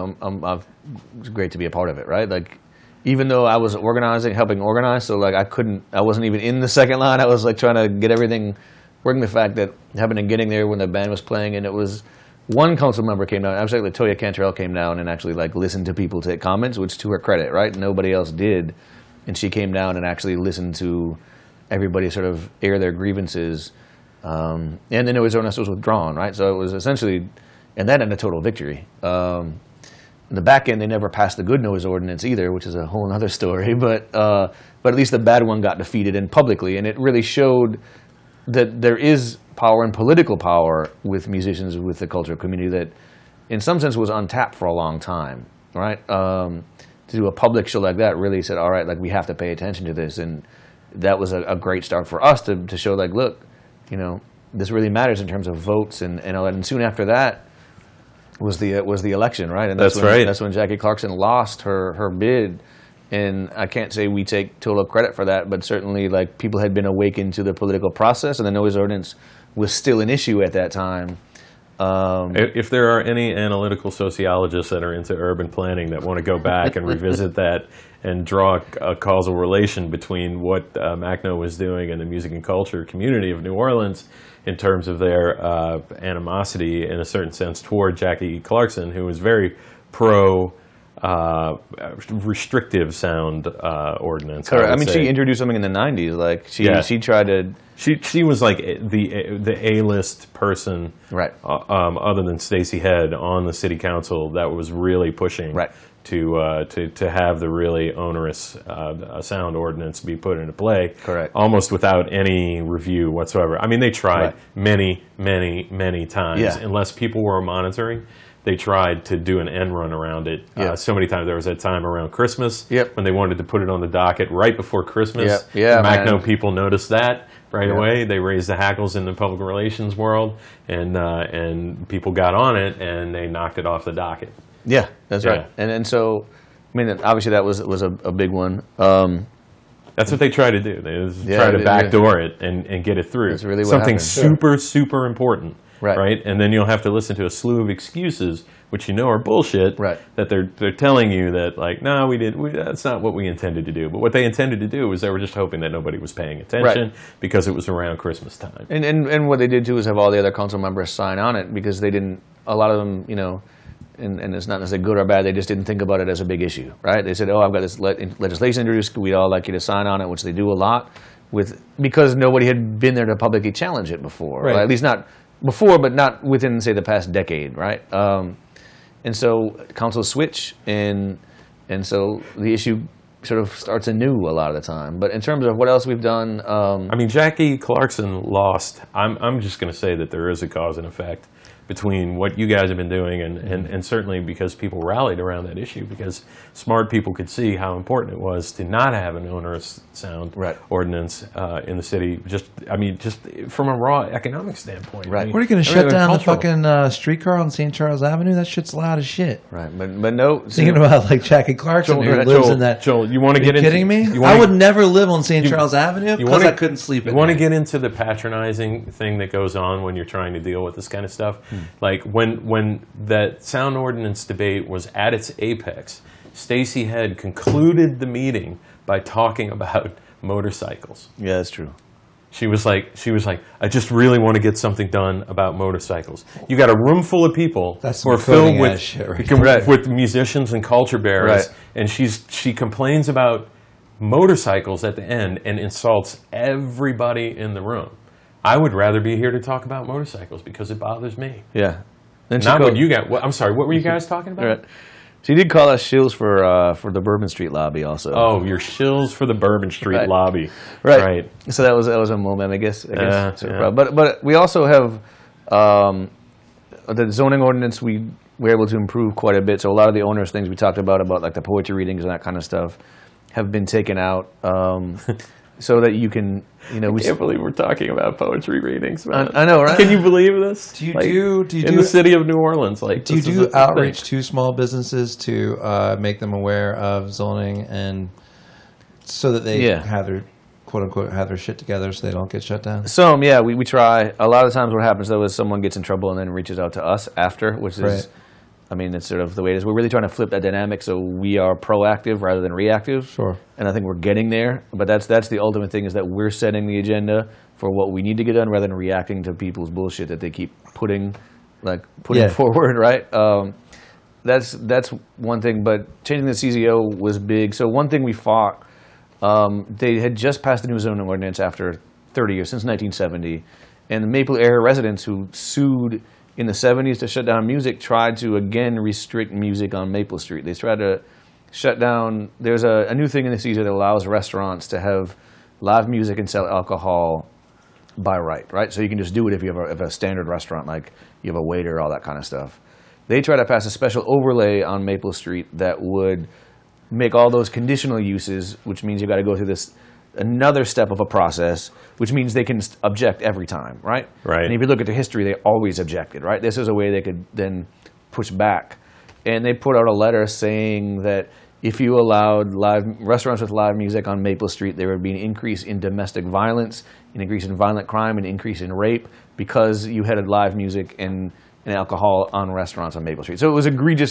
it's great to be a part of it, right? Like, even though I was helping organize, so like I wasn't even in the second line. I was like trying to get everything working. The fact that happened and getting there when the band was playing, and it was. One council member came down. Actually, Latoya Cantrell came down and actually like listened to people take comments, which to her credit, right? Nobody else did, and she came down and actually listened to everybody sort of air their grievances. And then noise ordinance was withdrawn, right? So it was essentially, and that ended a total victory. In the back end, they never passed the good noise ordinance either, which is a whole other story. But at least the bad one got defeated and publicly, and it really showed that there is power and political power with musicians, with the cultural community that, in some sense, was untapped for a long time, right? To do a public show like that really said, all right, like we have to pay attention to this, and that was a great start for us to show, like, look, this really matters in terms of votes and all that. And soon after that was the election, right? And that's right. That's when Jackie Clarkson lost her bid. And I can't say we take total credit for that, but certainly like people had been awakened to the political process, and the noise ordinance was still an issue at that time. If there are any analytical sociologists that are into urban planning that want to go back and revisit that and draw a causal relation between what Magno was doing and the music and culture community of New Orleans in terms of their animosity, in a certain sense, toward Jackie Clarkson, who was very pro restrictive sound ordinance. Correct. I mean, she introduced something in the 90s. Like she tried to. She was like the A-list person, right? Other than Stacey Head on the city council that was really pushing to have the really onerous sound ordinance be put into play. Correct. Almost without any review whatsoever. I mean, they tried many times, unless people were monitoring. They tried to do an end run around it so many times. There was that time around Christmas when they wanted to put it on the docket right before Christmas. Yeah, Magno people noticed that. right away. They raised the hackles in the public relations world, and people got on it, and they knocked it off the docket. Yeah, that's right. And so, I mean, obviously that was a big one. That's what they try to do. They try to backdoor it and get it through. That's really what Something happened. super important, right? And then you'll have to listen to a slew of excuses, which you know are bullshit, right? That they're telling you that, like, no, that's not what we intended to do. But what they intended to do was they were just hoping that nobody was paying attention because it was around Christmas time. And what they did too is have all the other council members sign on it because they didn't. A lot of them, you know. And it's not necessarily good or bad. They just didn't think about it as a big issue, right? They said, "Oh, I've got this legislation introduced. We'd all like you to sign on it," which they do a lot because nobody had been there to publicly challenge it before, right? At least not before, but not within, say, the past decade, right? And so councils switch, and so the issue sort of starts anew a lot of the time. But in terms of what else we've done, I mean, Jackie Clarkson lost. I'm just going to say that there is a cause and effect between what you guys have been doing and certainly because people rallied around that issue because smart people could see how important it was to not have an onerous sound ordinance in the city. Just from a raw economic standpoint. Right. What are you going to shut down the fucking streetcar on St. Charles Avenue? That shit's loud as shit. Right. But no. Thinking about like Jackie Clarkson who lives in that. Joel, you want to get into? Kidding me? I would never live on St. Charles Avenue because I couldn't sleep. You want to get into the patronizing thing that goes on when you're trying to deal with this kind of stuff? Like when that sound ordinance debate was at its apex, Stacey Head concluded the meeting by talking about motorcycles. Yeah, that's true. She was like, I just really want to get something done about motorcycles. You got a room full of people who are filled with musicians and culture bearers, and she complains about motorcycles at the end and insults everybody in the room. I would rather be here to talk about motorcycles because it bothers me. Yeah. Then not what you got. I'm sorry. What were you guys talking about? Right. She did call us shills for the Bourbon Street lobby also. Oh, you're shills for the Bourbon Street lobby. Right. So that was a moment, I guess. But we also have the zoning ordinance. We were able to improve quite a bit. So a lot of the onerous things we talked about like the poetry readings and that kind of stuff, have been taken out. So that you can, I can't believe we're talking about poetry readings, man. I know, right? Can you believe this? Do you do in the city of New Orleans? Like, do you do outreach to small businesses to make them aware of zoning and so that they have their quote unquote have their shit together so they don't get shut down? Some, yeah, we try. A lot of times, what happens though is someone gets in trouble and then reaches out to us after, which is. I mean, it's sort of the way it is. We're really trying to flip that dynamic so we are proactive rather than reactive. Sure. And I think we're getting there. But that's the ultimate thing is that we're setting the agenda for what we need to get done rather than reacting to people's bullshit that they keep putting forward, right? That's one thing. But changing the CZO was big. So one thing we fought, they had just passed the new zoning ordinance after 30 years, since 1970. And the Maple area residents who sued in the 70s to shut down music tried to again restrict music on Maple Street. They tried to shut down. There's a new thing in the CZO that allows restaurants to have live music and sell alcohol by right? So you can just do it if you have a standard restaurant, like you have a waiter, all that kind of stuff. They try to pass a special overlay on Maple Street that would make all those conditional uses, which means you got to go through another step of a process, which means they can object every time, right? Right. And if you look at the history, they always objected, right? This is a way they could then push back. And they put out a letter saying that if you allowed restaurants with live music on Maple Street, there would be an increase in domestic violence, an increase in violent crime, an increase in rape because you had live music and alcohol on restaurants on Maple Street. So it was egregious,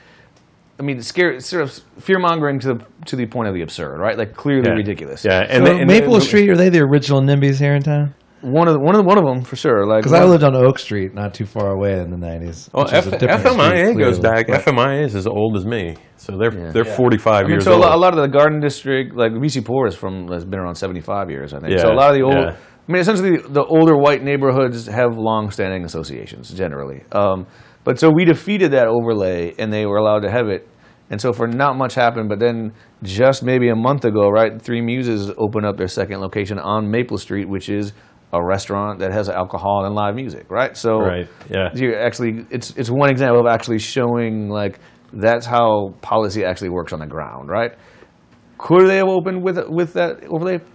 sort of fear-mongering to the point of the absurd, right? Like clearly ridiculous. Yeah, and Maple Street, are they the original NIMBYs here in town? One of them for sure. Because I lived on Oak Street, not too far away in the '90s. Well, FMIA goes back. FMIA is as old as me, so they're 45 years old. So a lot of the Garden District, like VC Poor, has been around 75 years, I think. Yeah, so a lot of the old. Yeah. I mean, essentially, the older white neighborhoods have long-standing associations generally. But so we defeated that overlay, and they were allowed to have it. And so for not much happened, but then just maybe a month ago, right, Three Muses opened up their second location on Maple Street, which is a restaurant that has alcohol and live music, right? So you actually, it's one example of actually showing like that's how policy actually works on the ground, right? Could they have opened with that overlay?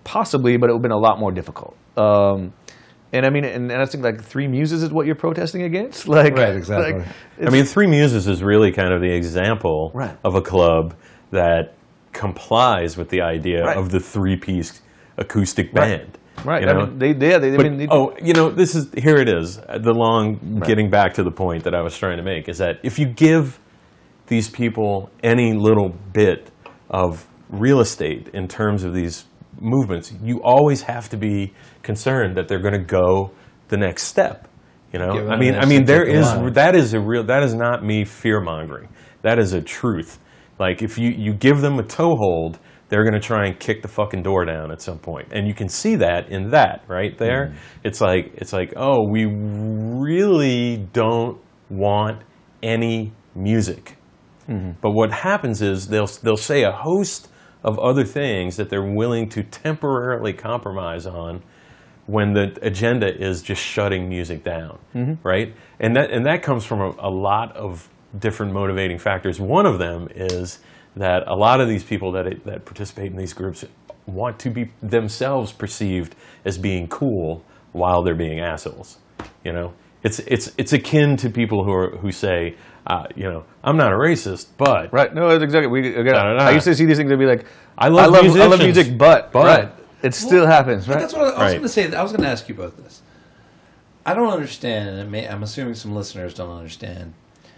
possibly, but it would have been a lot more difficult. And I mean, and I think like Three Muses is what you're protesting against. Like, Right, exactly. like, I mean, Three Muses is really kind of the example Right. of a club that complies with the idea Right. of the three-piece acoustic band. right. You I know? mean, they Here it is. The long getting back to the point that I was trying to make is that if you give these people any little bit of real estate in terms of these movements, you always have to be concerned that they're going to go the next step. You know, Give them I mean, an there extra is that is a real that is not me fear mongering. That is a truth. Like if you give them a toehold, they're going to try and kick the fucking door down at some point, and you can see that in that right there. It's like oh, we really don't want any music. But what happens is they'll say a host of other things that they're willing to temporarily compromise on when the agenda is just shutting music down, right? And that comes from a lot of different motivating factors. One of them is that a lot of these people that participate in these groups want to be themselves perceived as being cool while they're being assholes. You know, it's akin to people who say, I'm not a racist, but right. No, that's exactly. Da-da-da. I used to see these things and be like, I love I musicians, love music, but right. It still happens, right? That's what I was Right. going to say. I was going to ask you about this. I don't understand, and I'm assuming some listeners don't understand,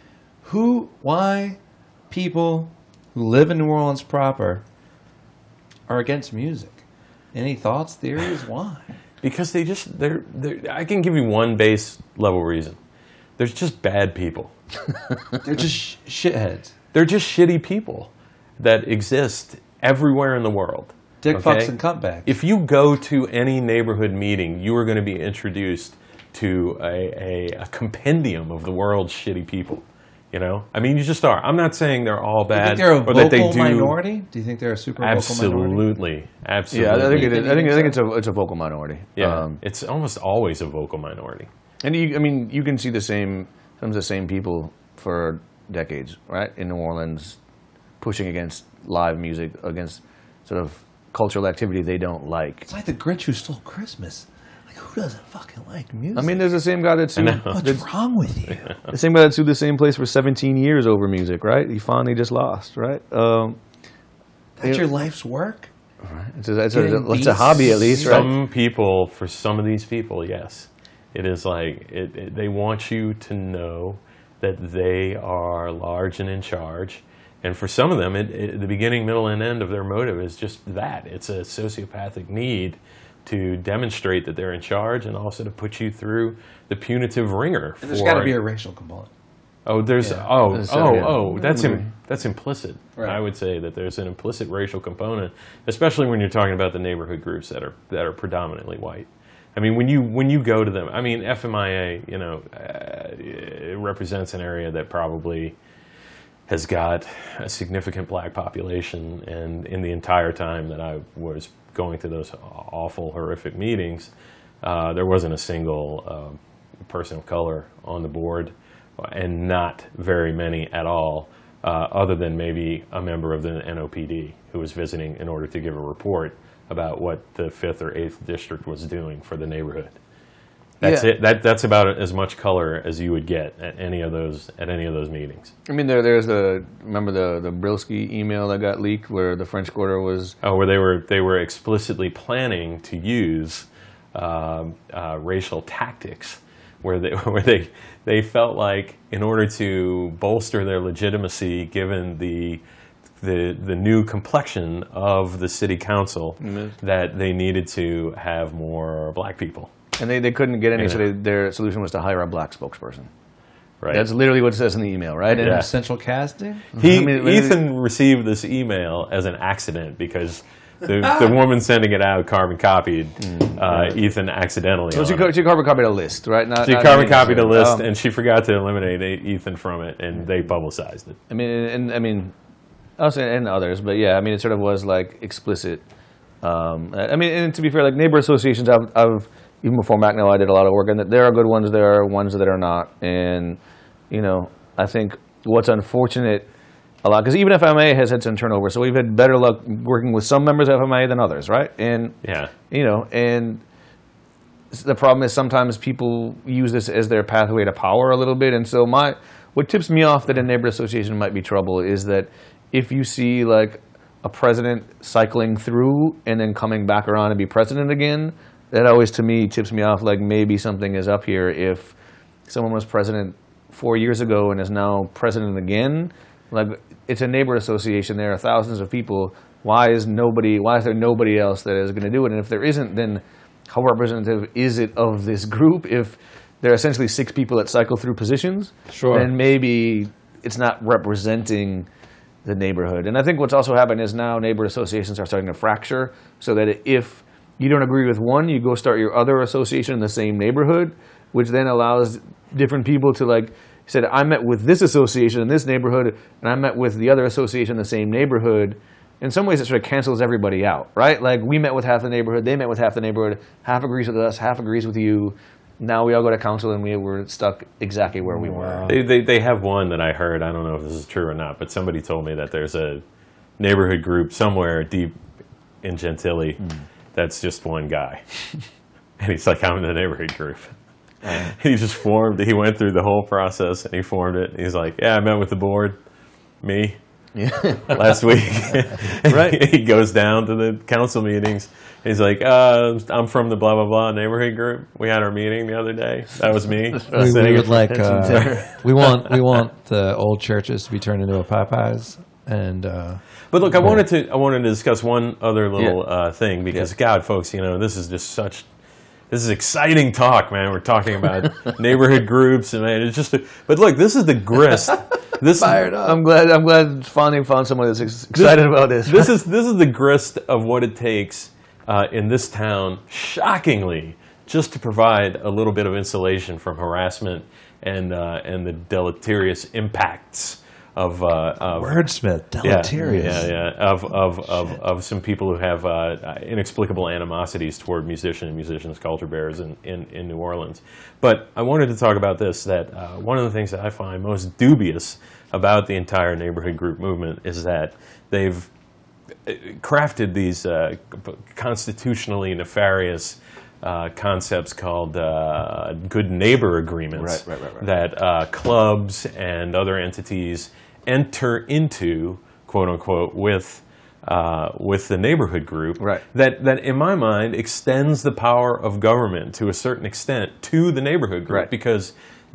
why people who live in New Orleans proper are against music. Any thoughts, theories? Why? because they're I can give you one base level reason. There's just bad people. They're just shitheads. They're just shitty people that exist everywhere in the world. Dick Okay? fucks and cutbacks. If you go to any neighborhood meeting, you are going to be introduced to a compendium of the world's shitty people. You know, I mean, you just are. I'm not saying they're all Do you bad think they're a or that they vocal do. minority? Do you think they're a super vocal minority? Absolutely. Yeah, I think it is. I think so? it's a vocal minority. Yeah, it's almost always a vocal minority. And you can see sometimes the same people for decades, right? In New Orleans, pushing against live music, against sort of cultural activity they don't like. It's like the Grinch who stole Christmas. Like, who doesn't fucking like music? I mean, there's the same guy that sued. What's wrong with you? The same guy that sued the same place for 17 years over music, right? He finally just lost, right? That's your life's work? It's Getting a hobby at least, right? Some people, for some of these people, yes, it is like they want you to know that they are large and in charge. And for some of them, the beginning, middle, and end of their motive is just that. It's a sociopathic need to demonstrate that they're in charge and also to put you through the punitive ringer. And there's got to be a racial component. Oh, that's implicit. Right. I would say that there's an implicit racial component, especially when you're talking about the neighborhood groups that are predominantly white. I mean, when you go to them, I mean, FMIA, it represents an area that probably has got a significant black population, and in the entire time that I was going to those awful, horrific meetings, there wasn't a single person of color on the board, and not very many at all, other than maybe a member of the NOPD who was visiting in order to give a report about what the 5th or 8th district was doing for the neighborhood. That's it. That's about as much color as you would get at any of those meetings. I mean, there's remember the Brilski email that got leaked where the French Quarter was. Oh, where they were explicitly planning to use racial tactics, where they felt like in order to bolster their legitimacy, given the new complexion of the city council, that they needed to have more black people. And they couldn't get any, so their solution was to hire a black spokesperson. Right. That's literally what it says in the email, right? And Yeah. central casting? Ethan received this email as an accident because the woman sending it out carbon copied Ethan accidentally. So on it. she carbon copied a list, right? She carbon copied a list, and she forgot to eliminate Ethan from it, and they publicized it. I mean, us and others, but yeah, I mean, it sort of was like explicit. I mean, and to be fair, like neighbor associations, I've even before MacNell, I did a lot of work, and there are good ones, there are ones that are not, and I think what's unfortunate a lot because even FMA has had some turnover, so we've had better luck working with some members of FMA than others, right? And Yeah. and the problem is sometimes people use this as their pathway to power a little bit, and so what tips me off that a neighborhood association might be trouble is that if you see like a president cycling through and then coming back around and be president again, that always to me tips me off like maybe something is up here. If someone was president 4 years ago and is now president again, like it's a neighborhood association, there are thousands of people. Why is there nobody else that is going to do it? And if there isn't, then how representative is it of this group? If there are essentially 6 people that cycle through positions, then maybe it's not representing the neighborhood. And I think what's also happened is now neighborhood associations are starting to fracture, so that if you don't agree with one, you go start your other association in the same neighborhood, which then allows different people to like, said, I met with this association in this neighborhood, and I met with the other association in the same neighborhood. In some ways, it sort of cancels everybody out, right? Like, we met with half the neighborhood, they met with half the neighborhood, half agrees with us, half agrees with you. Now we all go to council, and we were stuck exactly where we were. They have one that I heard, I don't know if this is true or not, but somebody told me that there's a neighborhood group somewhere deep in Gentilly that's just one guy. And he's like, I'm in the neighborhood group. He just formed, he went through the whole process and he formed it. He's like, yeah, I met with the board, me, last week. Right. He goes down to the council meetings. He's like, I'm from the blah, blah, blah neighborhood group. We had our meeting the other day. That was me. We would like, we want the old churches to be turned into a Popeyes. And, but look, I wanted to discuss one other little thing because, God, folks, this is just this is exciting talk, man. We're talking about neighborhood groups, and man, it's just. But look, this is the grist. This fired up. I'm glad finally found someone that's excited about this. This is the grist of what it takes in this town. Shockingly, just to provide a little bit of insulation from harassment and the deleterious impacts of wordsmith, deleterious. Of some people who have inexplicable animosities toward musicians, culture bearers in New Orleans. But I wanted to talk about this, that one of the things that I find most dubious about the entire neighborhood group movement is that they've crafted these constitutionally nefarious concepts called good neighbor agreements that clubs and other entities enter into, quote unquote, with the neighborhood group. That in my mind extends the power of government to a certain extent to the neighborhood group, because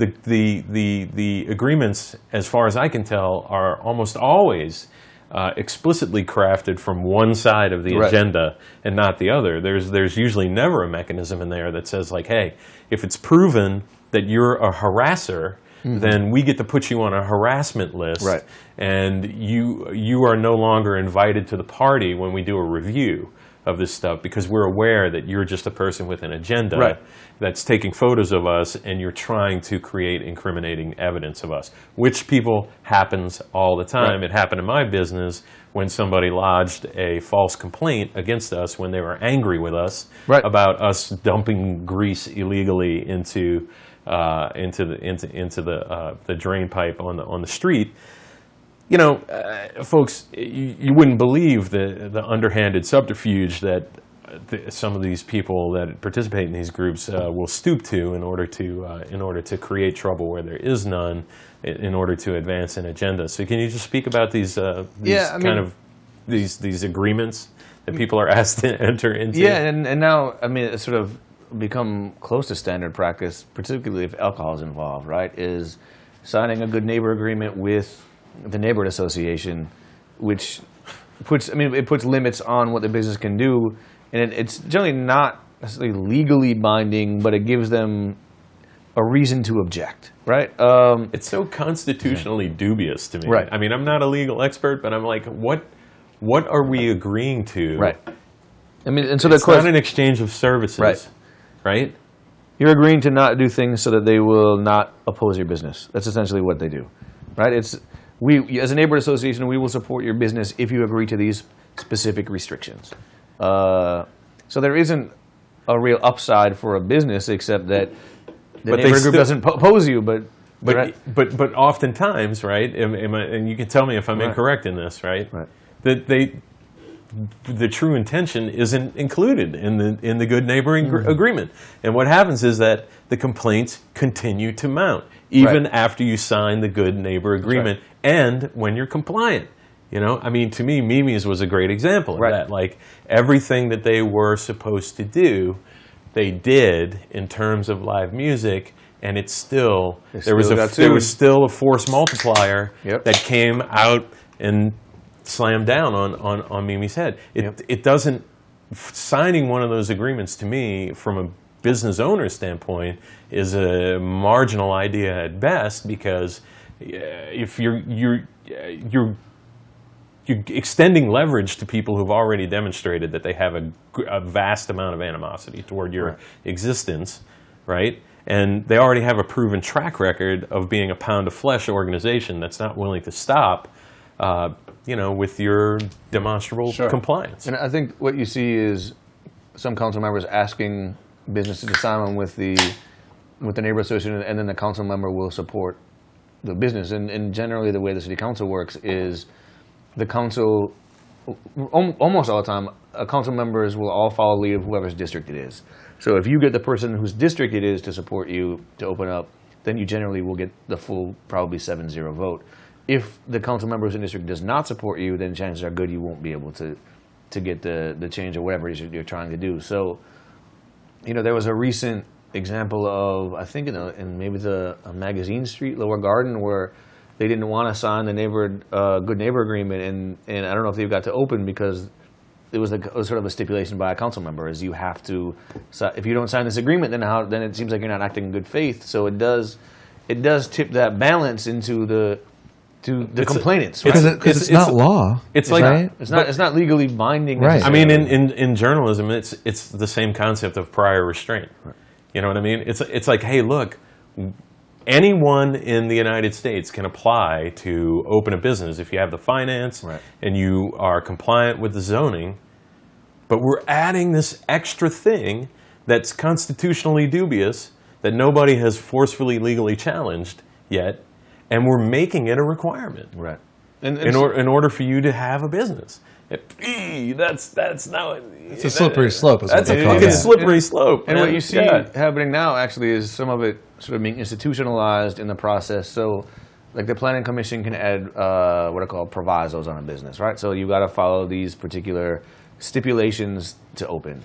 the agreements, as far as I can tell, are almost always explicitly crafted from one side of the agenda and not the other. There's usually never a mechanism in there that says, like, hey, if it's proven that you're a harasser, then we get to put you on a harassment list, and you are no longer invited to the party when we do a review of this stuff, because we're aware that you're just a person with an agenda that's taking photos of us, and you're trying to create incriminating evidence of us, which happens all the time. It happened in my business when somebody lodged a false complaint against us when they were angry with us about us dumping grease illegally into the drain pipe on the street. Folks, you wouldn't believe the underhanded subterfuge that some of these people that participate in these groups will stoop to in order to create trouble where there is none, in order to advance an agenda. So, can you just speak about these agreements that people are asked to enter into? Yeah, and now it's sort of become close to standard practice, particularly if alcohol is involved. Is signing a good neighbor agreement with the neighborhood association, which puts limits on what the business can do, and it's generally not necessarily legally binding, but it gives them a reason to object, It's so constitutionally dubious to me. I mean, I'm not a legal expert, but I'm like, what are we agreeing to? And so it's not an exchange of services, right? You're agreeing to not do things so that they will not oppose your business. That's essentially what they do, We, as a neighborhood association, we will support your business if you agree to these specific restrictions. So there isn't a real upside for a business, except that the neighborhood group doesn't oppose you, but But oftentimes, right? And you can tell me if I'm incorrect in this, right? Right. That the true intention isn't included in the good neighboring agreement. And what happens is that the complaints continue to mount even after you sign the good neighbor agreement and when you're compliant. You know, I mean, to me, Mimi's was a great example of that. Like everything that they were supposed to do, they did in terms of live music, and it's still there was still a force multiplier that came out and slammed down on Mimi's head. It doesn't, signing one of those agreements to me from a business owner standpoint is a marginal idea at best, because if you're extending leverage to people who've already demonstrated that they have a vast amount of animosity toward your existence, right? And they already have a proven track record of being a pound of flesh organization that's not willing to stop, with your demonstrable compliance. And I think what you see is some council members asking businesses to sign on with the neighbor association, and then the council member will support the business. And generally, the way the city council works is the council, almost all the time, council members will all follow the lead of whoever's district it is. So if you get the person whose district it is to support you to open up, then you generally will get the full, probably 7-0 vote. If the council member who's in district does not support you, then chances are good you won't be able to get the change or whatever it is you're trying to do. So, there was a recent example of, I think in maybe a Magazine Street, Lower Garden, where they didn't want to sign the good neighbor agreement, and I don't know if they got to open because it was sort of a stipulation by a council member, is you have to, if you don't sign this agreement, then it seems like you're not acting in good faith. So it does tip that balance into the complainants, because it's not law. It's like it's not legally binding. Right. I mean, in journalism, it's the same concept of prior restraint. Right. You know what I mean? It's like, hey, look, anyone in the United States can apply to open a business if you have the finance and you are compliant with the zoning. But we're adding this extra thing that's constitutionally dubious that nobody has forcefully legally challenged yet, and we're making it a requirement. Right. In order for you to have a business. That's not. It's a slippery slope. It's a slippery slope. And what you see happening now actually is some of it sort of being institutionalized in the process. So, like the planning commission can add what are called provisos on a business, right? So you got to follow these particular stipulations to open.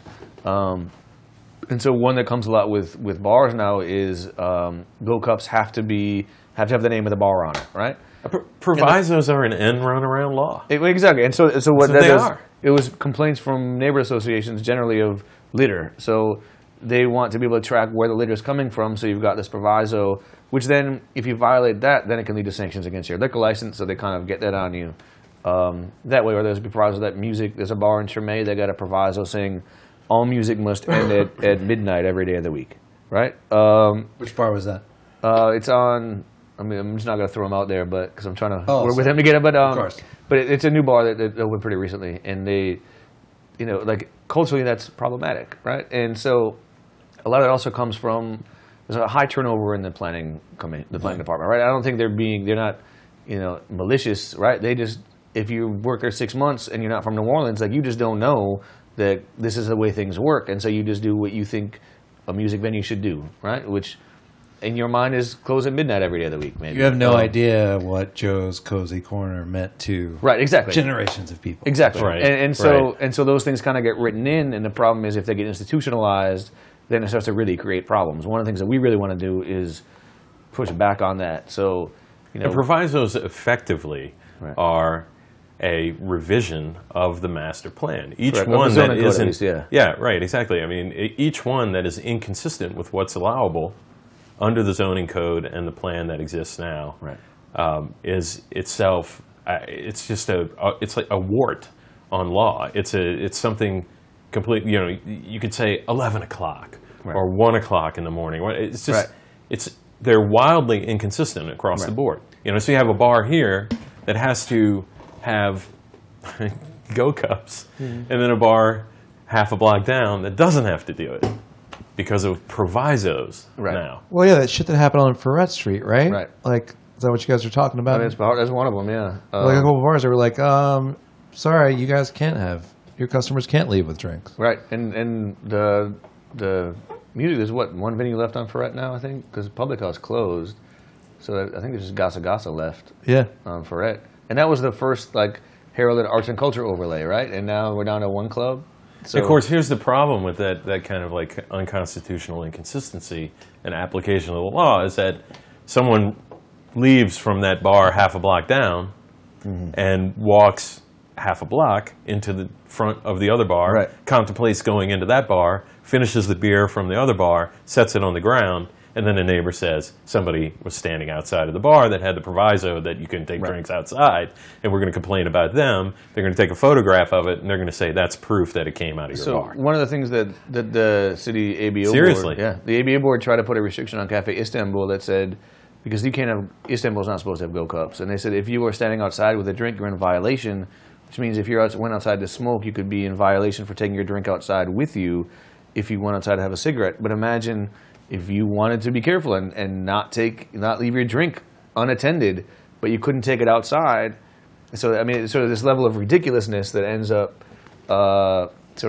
And so one that comes a lot with bars now is Go Cups have to have the name of the bar on it, right? Provisos are an end run around law. Exactly. And so what that is, it was complaints from neighbor associations generally of litter. So they want to be able to track where the litter is coming from. So you've got this proviso, which then, if you violate that, then it can lead to sanctions against your liquor license. So they kind of get that on you that way. Or there's a proviso that there's a bar in Treme, they got a proviso saying all music must end at midnight every day of the week, right? Which bar was that? It's on. I mean, I'm just not going to throw them out there, but because I'm trying to work with them to get it. But of course. But it's a new bar that opened pretty recently, and they, like culturally, that's problematic, right? And so, a lot of it also comes from there's a high turnover in the planning department, right? I don't think they're not, malicious, right? They just, if you work there 6 months and you're not from New Orleans, like you just don't know that this is the way things work, and so you just do what you think a music venue should do, right? Which in your mind is close at midnight every day of the week, maybe. You have no idea what Joe's Cozy Corner meant to generations of people. Exactly. Right. And so those things kind of get written in, and the problem is if they get institutionalized, then it starts to really create problems. One of the things that we really want to do is push back on that. So, the provisos effectively are a revision of the master plan. Each one that isn't, exactly. I mean, each one that is inconsistent with what's allowable under the zoning code and the plan that exists now, is itself. It's just it's like a wart on law. It's something completely. You could say 11 o'clock or 1 o'clock in the morning. It's just they're wildly inconsistent across the board. So you have a bar here that has to have Go Cups, and then a bar half a block down that doesn't have to do it. because of provisos now. Well, yeah, that shit that happened on Ferret Street, right? Right. Like, is that what you guys are talking about? That's one of them, yeah. Like a couple of bars, they were like, sorry, you guys can't have, your customers can't leave with drinks. Right, and the music, there's one venue left on Ferret now, I think, because Public House closed. So I think there's just Gasa Gasa left on Ferret. And that was the first, like, heralded arts and culture overlay, right? And now we're down to one club. So, of course, here's the problem with that kind of like unconstitutional inconsistency and application of the law is that someone leaves from that bar half a block down and walks half a block into the front of the other bar, contemplates going into that bar, finishes the beer from the other bar, sets it on the ground, and then a neighbor says somebody was standing outside of the bar that had the proviso that you can take drinks outside, and we're going to complain about them. They're going to take a photograph of it, and they're going to say that's proof that it came out of your bar. So one of the things that the city ABO board, the ABO board tried to put a restriction on Cafe Istanbul that said, because you can't have, Istanbul's not supposed to have Go Cups, and they said if you were standing outside with a drink, you're in violation, which means if you went outside to smoke, you could be in violation for taking your drink outside with you if you went outside to have a cigarette. But imagine if you wanted to be careful and not leave your drink unattended, but you couldn't take it outside. So I mean, it's sort of this level of ridiculousness that ends up it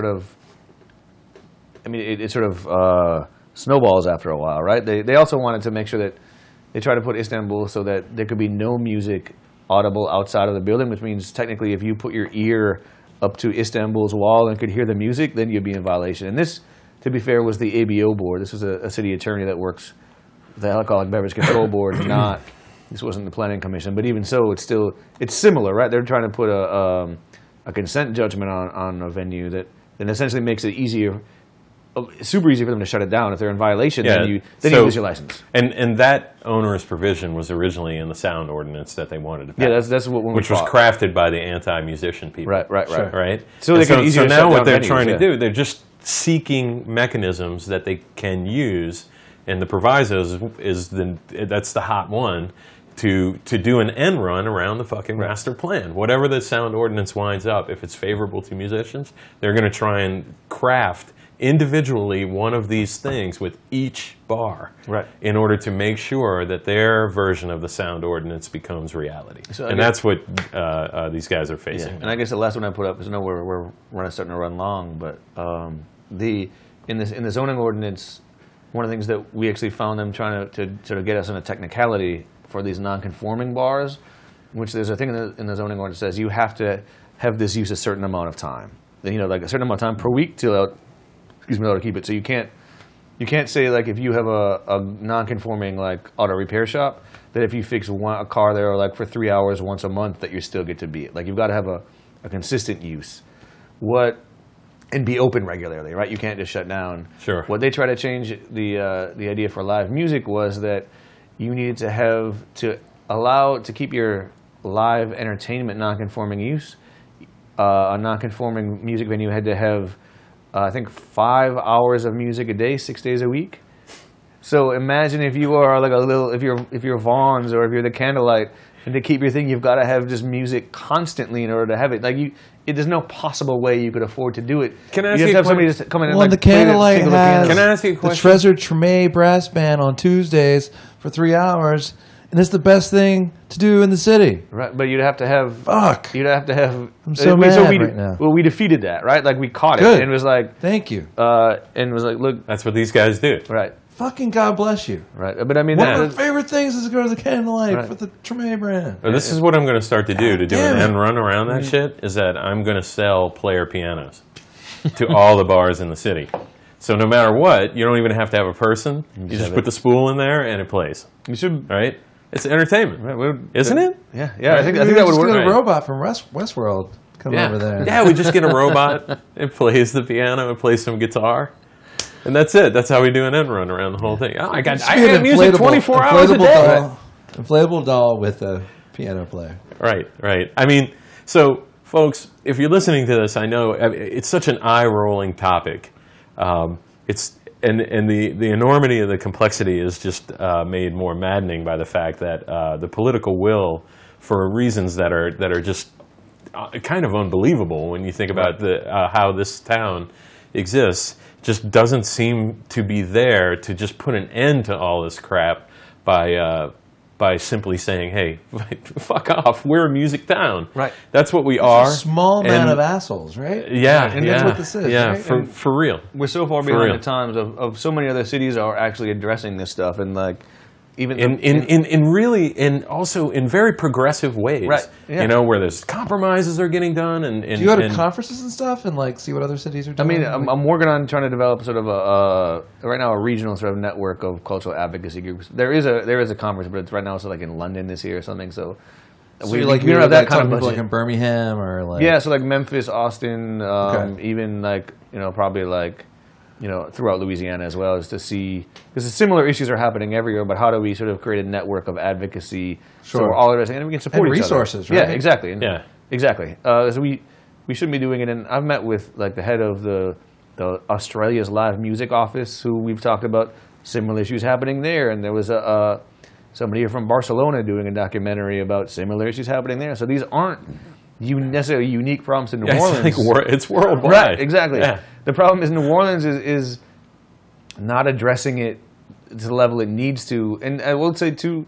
sort of snowballs after a while, right? They also wanted to make sure that they try to put Istanbul so that there could be no music audible outside of the building, which means technically if you put your ear up to Istanbul's wall and could hear the music, then you'd be in violation. And this, to be fair, was the ABO board. This was a city attorney that works with the Alcoholic Beverage Control Board, this wasn't the Planning Commission. But even so, it's similar, right? They're trying to put a consent judgment on a venue that then essentially makes it super easy for them to shut it down. If they're in violation, then you lose your license. And that onerous provision was originally in the sound ordinance that they wanted to pass. Yeah, that's which was crafted by the anti-musician people. Right. So now what they're trying to do, they're just seeking mechanisms that they can use, and the provisos that's the hot one to do an end run around the fucking master plan. Whatever the sound ordinance winds up, if it's favorable to musicians, they're going to try and craft individually one of these things with each bar in order to make sure that their version of the sound ordinance becomes reality. And that's what these guys are facing. And I guess the last one I put up, because I know we're starting to run long, but in the zoning ordinance, one of the things that we actually found them trying to sort of get us in a technicality for these non-conforming bars, which there's a thing in the zoning ordinance that says you have to have this use a certain amount of time. Like a certain amount of time per week to keep it. So you can't say, like, if you have a non-conforming like auto repair shop, that if you fix a car there like for 3 hours once a month, that you still get to be it. Like, you've got to have a consistent use. And be open regularly, right? You can't just shut down. Sure. What they try to change the idea for live music was that you needed to keep your live entertainment non-conforming use. A non-conforming music venue had to have, I think, 5 hours of music a day, 6 days a week. So imagine if you are like if you're Vaughn's or if you're the Candlelight, and to keep your thing, you've got to have just music constantly in order to have it. Like there's no possible way you could afford to do it. Can I ask you you have a somebody question? just come in and the Candlelight has Can I ask you a the question? Treasured Treme Brass Band on Tuesdays for 3 hours, and it's the best thing to do in the city. Right, but you'd have to have. Fuck. You'd have to have. I'm so mad right now. Well, we defeated that, right? Like, we caught it, Good. and it was like. Thank you. And it was like, look. That's what these guys do. Right. Fucking God bless you. Right, but I mean, One of my favorite things is to go to the Candlelight Right. for the Treme brand. Well, this is what I'm going to start to do to do damn an it. end run around that shit, is that I'm going to sell player pianos to all the bars in the city. So no matter what, you don't even have to have a person. You just put the spool in there and it plays. You should. Right? It's entertainment, Right, isn't it? Yeah, yeah. I think Maybe that we would just work. get a Right. robot from Westworld come over there. Yeah, we just get a robot. It plays the piano. It plays some guitar. And that's it. That's how we do an end run around the whole thing. Oh, I got music 24 hours a day. Inflatable doll with a piano player. Right. I mean, so, folks, if you're listening to this, I know it's such an eye-rolling topic. The enormity of the complexity is just made more maddening by the fact that the political will, for reasons that are just kind of unbelievable when you think about how this town exists, just doesn't seem to be there to just put an end to all this crap by simply saying, "Hey, fuck off. We're a music town." Right. That's what we are. A small man And- of assholes, right? Yeah, And yeah, that's what this is, Yeah, right? for real. We're so far For behind real. the times of so many other cities are actually addressing this stuff, and like even In also in very progressive ways. Right, yeah. You know, where there's compromises are getting done, and Do you go to and- conferences and stuff and like see what other cities are I doing? mean, I'm working on trying to develop sort of right now a regional sort of network of cultural advocacy groups. There is a conference, but it's right now it's like in London this year or something. So, so we you're like we don't have that kind of people budget. like in Birmingham or like Yeah, so like Memphis, Austin, Okay. even like probably like throughout Louisiana as well, is to see because similar issues are happening everywhere. But how do we sort of create a network of advocacy so Sure. we're all addressing and we can support And each resources, other? right? Yeah, exactly. And- Yeah. exactly. So we should be doing it. And I've met with like the head of the Australia's live music office, who we've talked about similar issues happening there. And there was somebody here from Barcelona doing a documentary about similar issues happening there. So these aren't necessarily unique problems in New Yeah, Orleans. it's, like, it's worldwide. Right, exactly. Yeah. The problem is New Orleans is not addressing it to the level it needs to. And I will say too,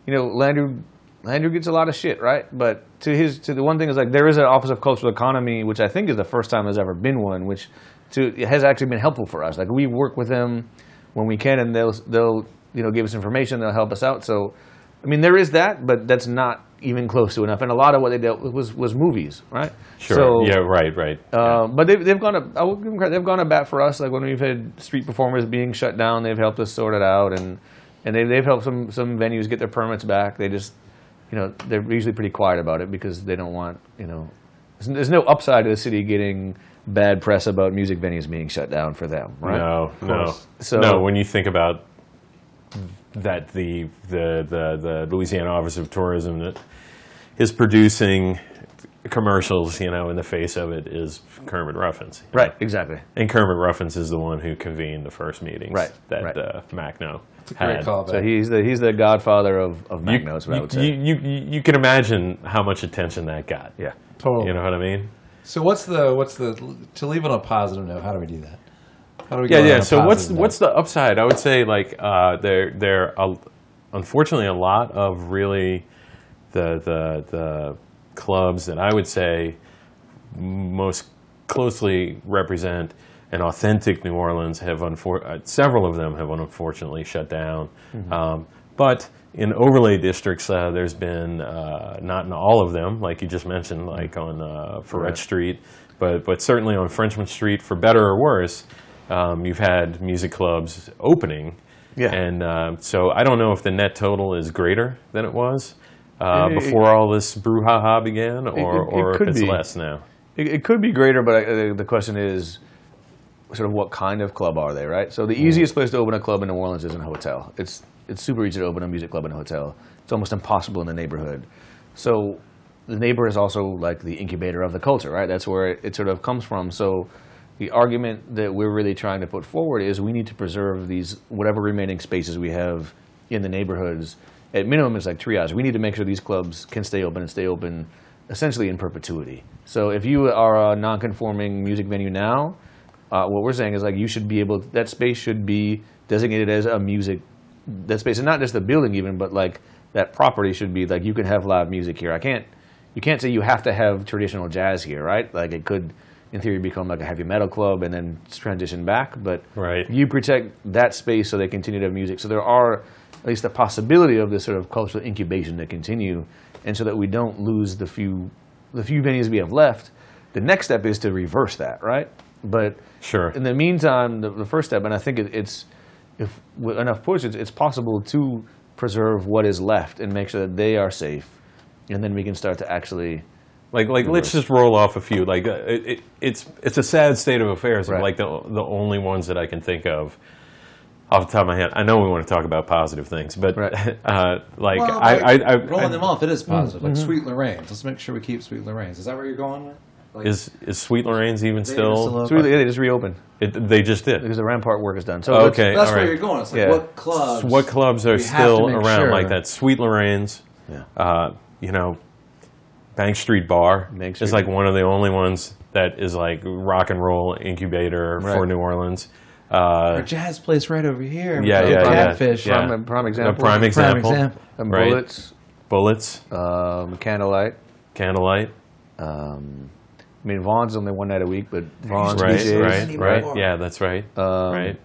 Landry gets a lot of shit, right? But to the one thing is like there is an Office of Cultural Economy, which I think is the first time there's ever been one, which it has actually been helpful for us. Like we work with them when we can, and they'll give us information, they'll help us out. So, I mean, there is that, but that's not even close to enough. And a lot of what they dealt with was movies, right? Sure. So, yeah. Right. but they've gone to I will give them credit, they've gone to bat for us. Like when we've had street performers being shut down, they've helped us sort it out, and they've helped some venues get their permits back. They just they're usually pretty quiet about it because they don't want there's no upside to the city getting bad press about music venues being shut down for them, right? No. So- no. When you think about that, the Louisiana Office of Tourism that is producing commercials, in the face of it is Kermit Ruffins. Right, exactly. And Kermit Ruffins is the one who convened the first meetings Right, that right. Macno great had. call. So he's the godfather of You, Magno, is what I would say. you can imagine how much attention that got. Yeah. Totally. You know what I mean? So what's the to leave on a positive note? How do we do that? How do we Yeah, go on yeah. a So positive what's the upside? I would say like there are unfortunately a lot of really the clubs that I would say most closely represent an authentic New Orleans have several of them have unfortunately shut down. But in overlay districts, there's been not in all of them, like you just mentioned, like on Ferret Right. Street, but certainly on Frenchman Street, for better or worse, you've had music clubs opening. Yeah. And so I don't know if the net total is greater than it was before all this brouhaha began, or if could it's be. less now. It could be greater, but the question is sort of what kind of club are they, right? So the easiest place to open a club in New Orleans is in a hotel. It's super easy to open a music club in a hotel. It's almost impossible in the neighborhood. So the neighbor is also like the incubator of the culture, right? That's where it sort of comes from. So the argument that we're really trying to put forward is we need to preserve these whatever remaining spaces we have in the neighborhoods. At minimum, it's like triage. We need to make sure these clubs can stay open and stay open essentially in perpetuity. So if you are a non-conforming music venue now, what we're saying is like you should be able, that space should be designated as a music, that space, and not just the building even, but like that property should be like you can have live music here. You can't say you have to have traditional jazz here, right? Like it could, in theory, become like a heavy metal club and then transition back. But Right. you protect that space so they continue to have music. So there are at least the possibility of this sort of cultural incubation to continue, and so that we don't lose the few venues we have left. The next step is to reverse that, right? But Sure. in the meantime, the first step, and I think it's if with enough push, it's possible to preserve what is left and make sure that they are safe, and then we can start to actually. Like let's just roll off a few. Like it's a sad state of affairs. Right. Like the only ones that I can think of off the top of my head. I know we want to talk about positive things, but Right. like Well, I rolling them off, it is positive. Mm-hmm. Like Sweet Lorraine's. Let's make sure we keep Sweet Lorraine's. Is that where you're going with? Like, is Sweet Lorraine's even They still? still- So they just reopened They just did. because the Rampart work is done. So Okay. that's all where right. you're going. It's like Yeah. what clubs? So what clubs are we have to still make around sure. like that? Sweet Lorraine's. Yeah. Bank Street Bar Bank is Street. like one of the only ones that is like rock and roll incubator for Right. New Orleans. Our jazz place right over here. Yeah, with yeah, Catfish. yeah. Prime example. Prime example. And Right. Bullets. Bullets. Candlelight. Candlelight. I mean, Vaughn's only one night a week, but Vaughn's, Right, BJ's. right. Yeah, that's right. Right.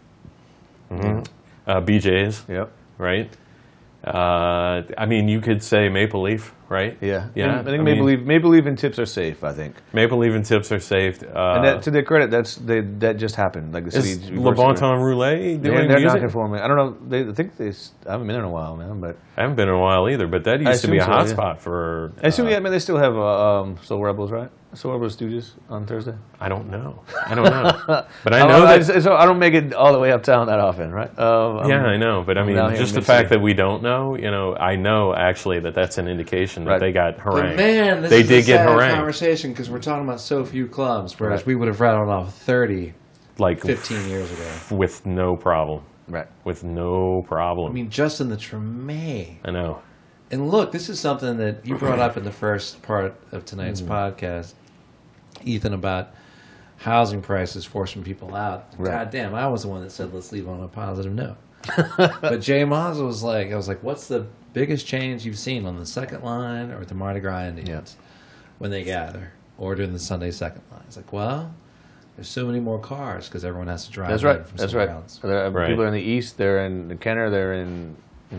BJ's. Yep. Right. I mean, you could say Maple Leaf, right? Yeah. Yeah. I think Maple Leaf and Tips are safe, I think. Maple Leaf and Tips are saved. And that, to their credit, that just happened. Like the Is city. Le Bon Temps Roulette doing they're music? non-conforming. I don't know. I think I haven't been in a while, man. But I haven't been in a while either, but that used to be a assume so, yeah. hotspot for. I assume, I mean, they still have Soul Rebels, right? Soul Rebels Studios on Thursday. I don't know. But I know that. So I don't make it all the way uptown that often, right? Yeah, I know, but I mean, down here just in the Mid-City. fact that we don't know, I know actually that's an indication that Right. they got But harangued. man, this They is did a get sad harangued. conversation because we're talking about so few clubs, whereas Right. we would have rattled off 30 Like 15 years ago. with no problem. Right. With no problem. I mean, just in the Treme. I know. And look, this is something that you brought up in the first part of tonight's podcast, Ethan, about housing prices forcing people out. Right. God damn, I was the one that said let's leave on a positive note. But Jay Moss was like, I was like, what's the biggest change you've seen on the second line or the Mardi Gras Indians when they gather, or during the Sunday second line? It's like, well, there's so many more cars because everyone has to drive. That's in right. from That's somewhere right. else. Right. People are in the east. They're in Kenner. They're in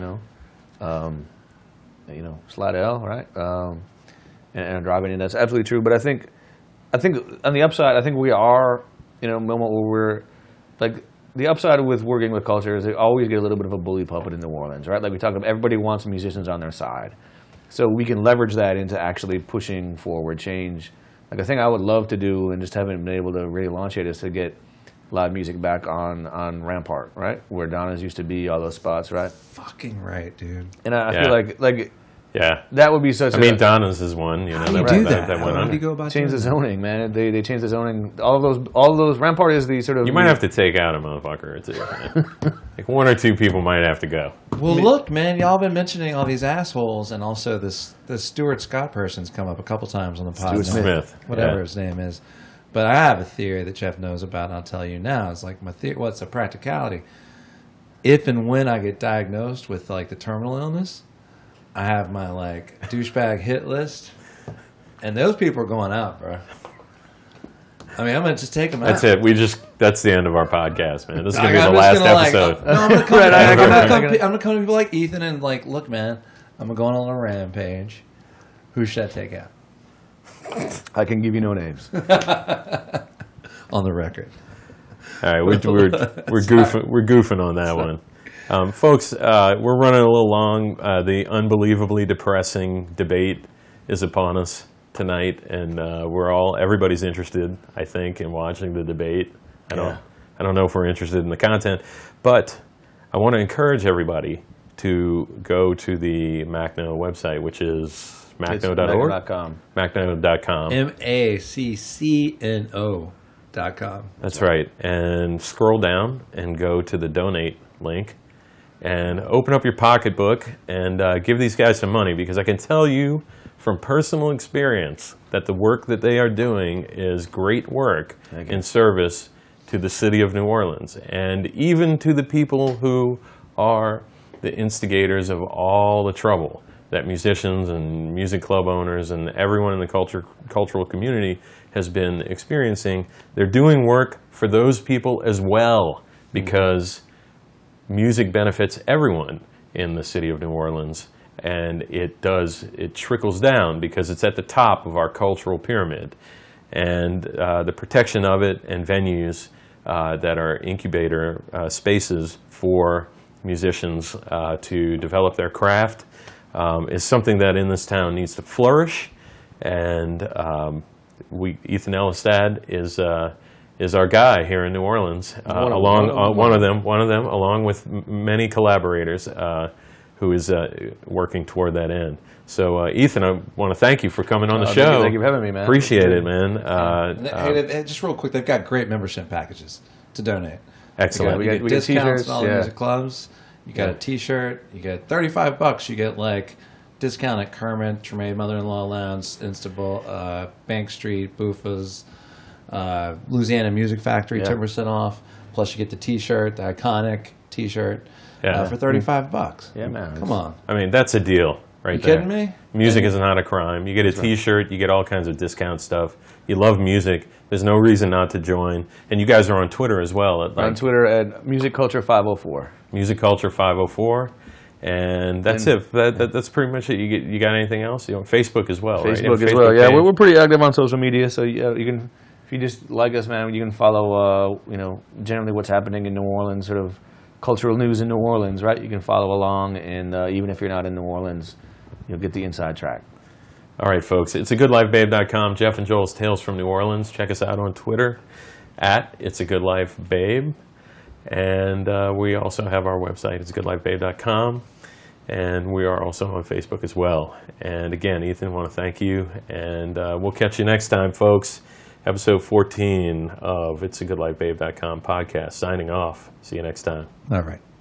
Slidell, right? And are driving in. That's absolutely true. But I think on the upside, I think we are in a moment where we're like the upside with working with culture is they always get a little bit of a bully puppet in New Orleans, right? Like we talked about, everybody wants musicians on their side, so we can leverage that into actually pushing forward change. Like a thing I would love to do and just haven't been able to really launch it is to get live music back on Rampart, right? Where Donna's used to be, all those spots, right? Fucking right, dude. And I Yeah. feel like Yeah. that would be such I mean, Donna's is one. How do you that, do that, that? went How on. do you go about change the doing that? zoning, man. They changed the zoning. All of those Rampart is the sort of You might have to take out a motherfucker or two. Man. Like one or two people might have to go. Well, look, man, y'all been mentioning all these assholes, and also this Stuart Scott person's come up a couple times on the podcast. Smith. Whatever Yeah. his name is. But I have a theory that Jeff knows about, and I'll tell you now. It's like my theory. What's a practicality? If and when I get diagnosed with like the terminal illness, I have my like douchebag hit list, and those people are going out, bro. I mean, I'm gonna just take them out. That's it. That's the end of our podcast, man. This is going to be I'm the just last gonna, episode. No, I'm gonna come. Right, I'm I gonna come to people like Ethan and like, look, man, I'm gonna go on a rampage. Who should I take out? I can give you no names. On the record. All right, we're goofing on that one, folks. We're running a little long. The unbelievably depressing debate is upon us tonight, and everybody's interested, I think, in watching the debate. I don't know if we're interested in the content, but I want to encourage everybody to go to the Macno website, which is macno.org. Macno.com. Macno.com. MACCNO.com. That's right. And scroll down and go to the donate link and open up your pocketbook and give these guys some money, because I can tell you from personal experience that the work that they are doing is great work in service to the city of New Orleans, and even to the people who are the instigators of all the trouble that musicians and music club owners and everyone in the cultural community has been experiencing. They're doing work for those people as well, because music benefits everyone in the city of New Orleans, and it trickles down because it's at the top of our cultural pyramid. And the protection of it and venues that are incubator spaces for musicians to develop their craft is something that in this town needs to flourish. And Ethan Elistad is our guy here in New Orleans, one of them, along with many collaborators who is working toward that end. So, Ethan, I want to thank you for coming on the show. Thank you for having me, man. Appreciate it, man. Hey, just real quick, they've got great membership packages to donate. Excellent. We You got get discounts t-shirts, in all the yeah. music clubs. You got a T-shirt. You get $35. You get like discount at Kermit, Tremaine Mother-in-Law Lounge, Instable, Bank Street, Buffa's, Louisiana Music Factory, Yeah. 10% off. Plus, you get the T-shirt, the iconic T-shirt, Yeah. for $35. Yeah, man. Come on. I mean, that's a deal right You there. kidding me? Music is not a crime. You get a T-shirt, you get all kinds of discount stuff. You love music. There's no reason not to join. And you guys are on Twitter as well. At On Twitter at Music Culture 504. Music Culture 504. And that's it. That's pretty much it. You got anything else? You on Facebook as well, right? Facebook And as well. Facebook Yeah, page. we're pretty active on social media, so you can, if you just like us, man, you can follow, generally what's happening in New Orleans, sort of cultural news in New Orleans, right? You can follow along, and even if you're not in New Orleans, you'll get the inside track. All right, folks. It's a goodlifebabe.com. Jeff and Joel's Tales from New Orleans. Check us out on Twitter at It's a Good Life Babe. And we also have our website, it's goodlifebabe.com. And we are also on Facebook as well. And again, Ethan, I want to thank you. And we'll catch you next time, folks. Episode 14 of It's a Goodlifebabe.com podcast. Signing off. See you next time. All right.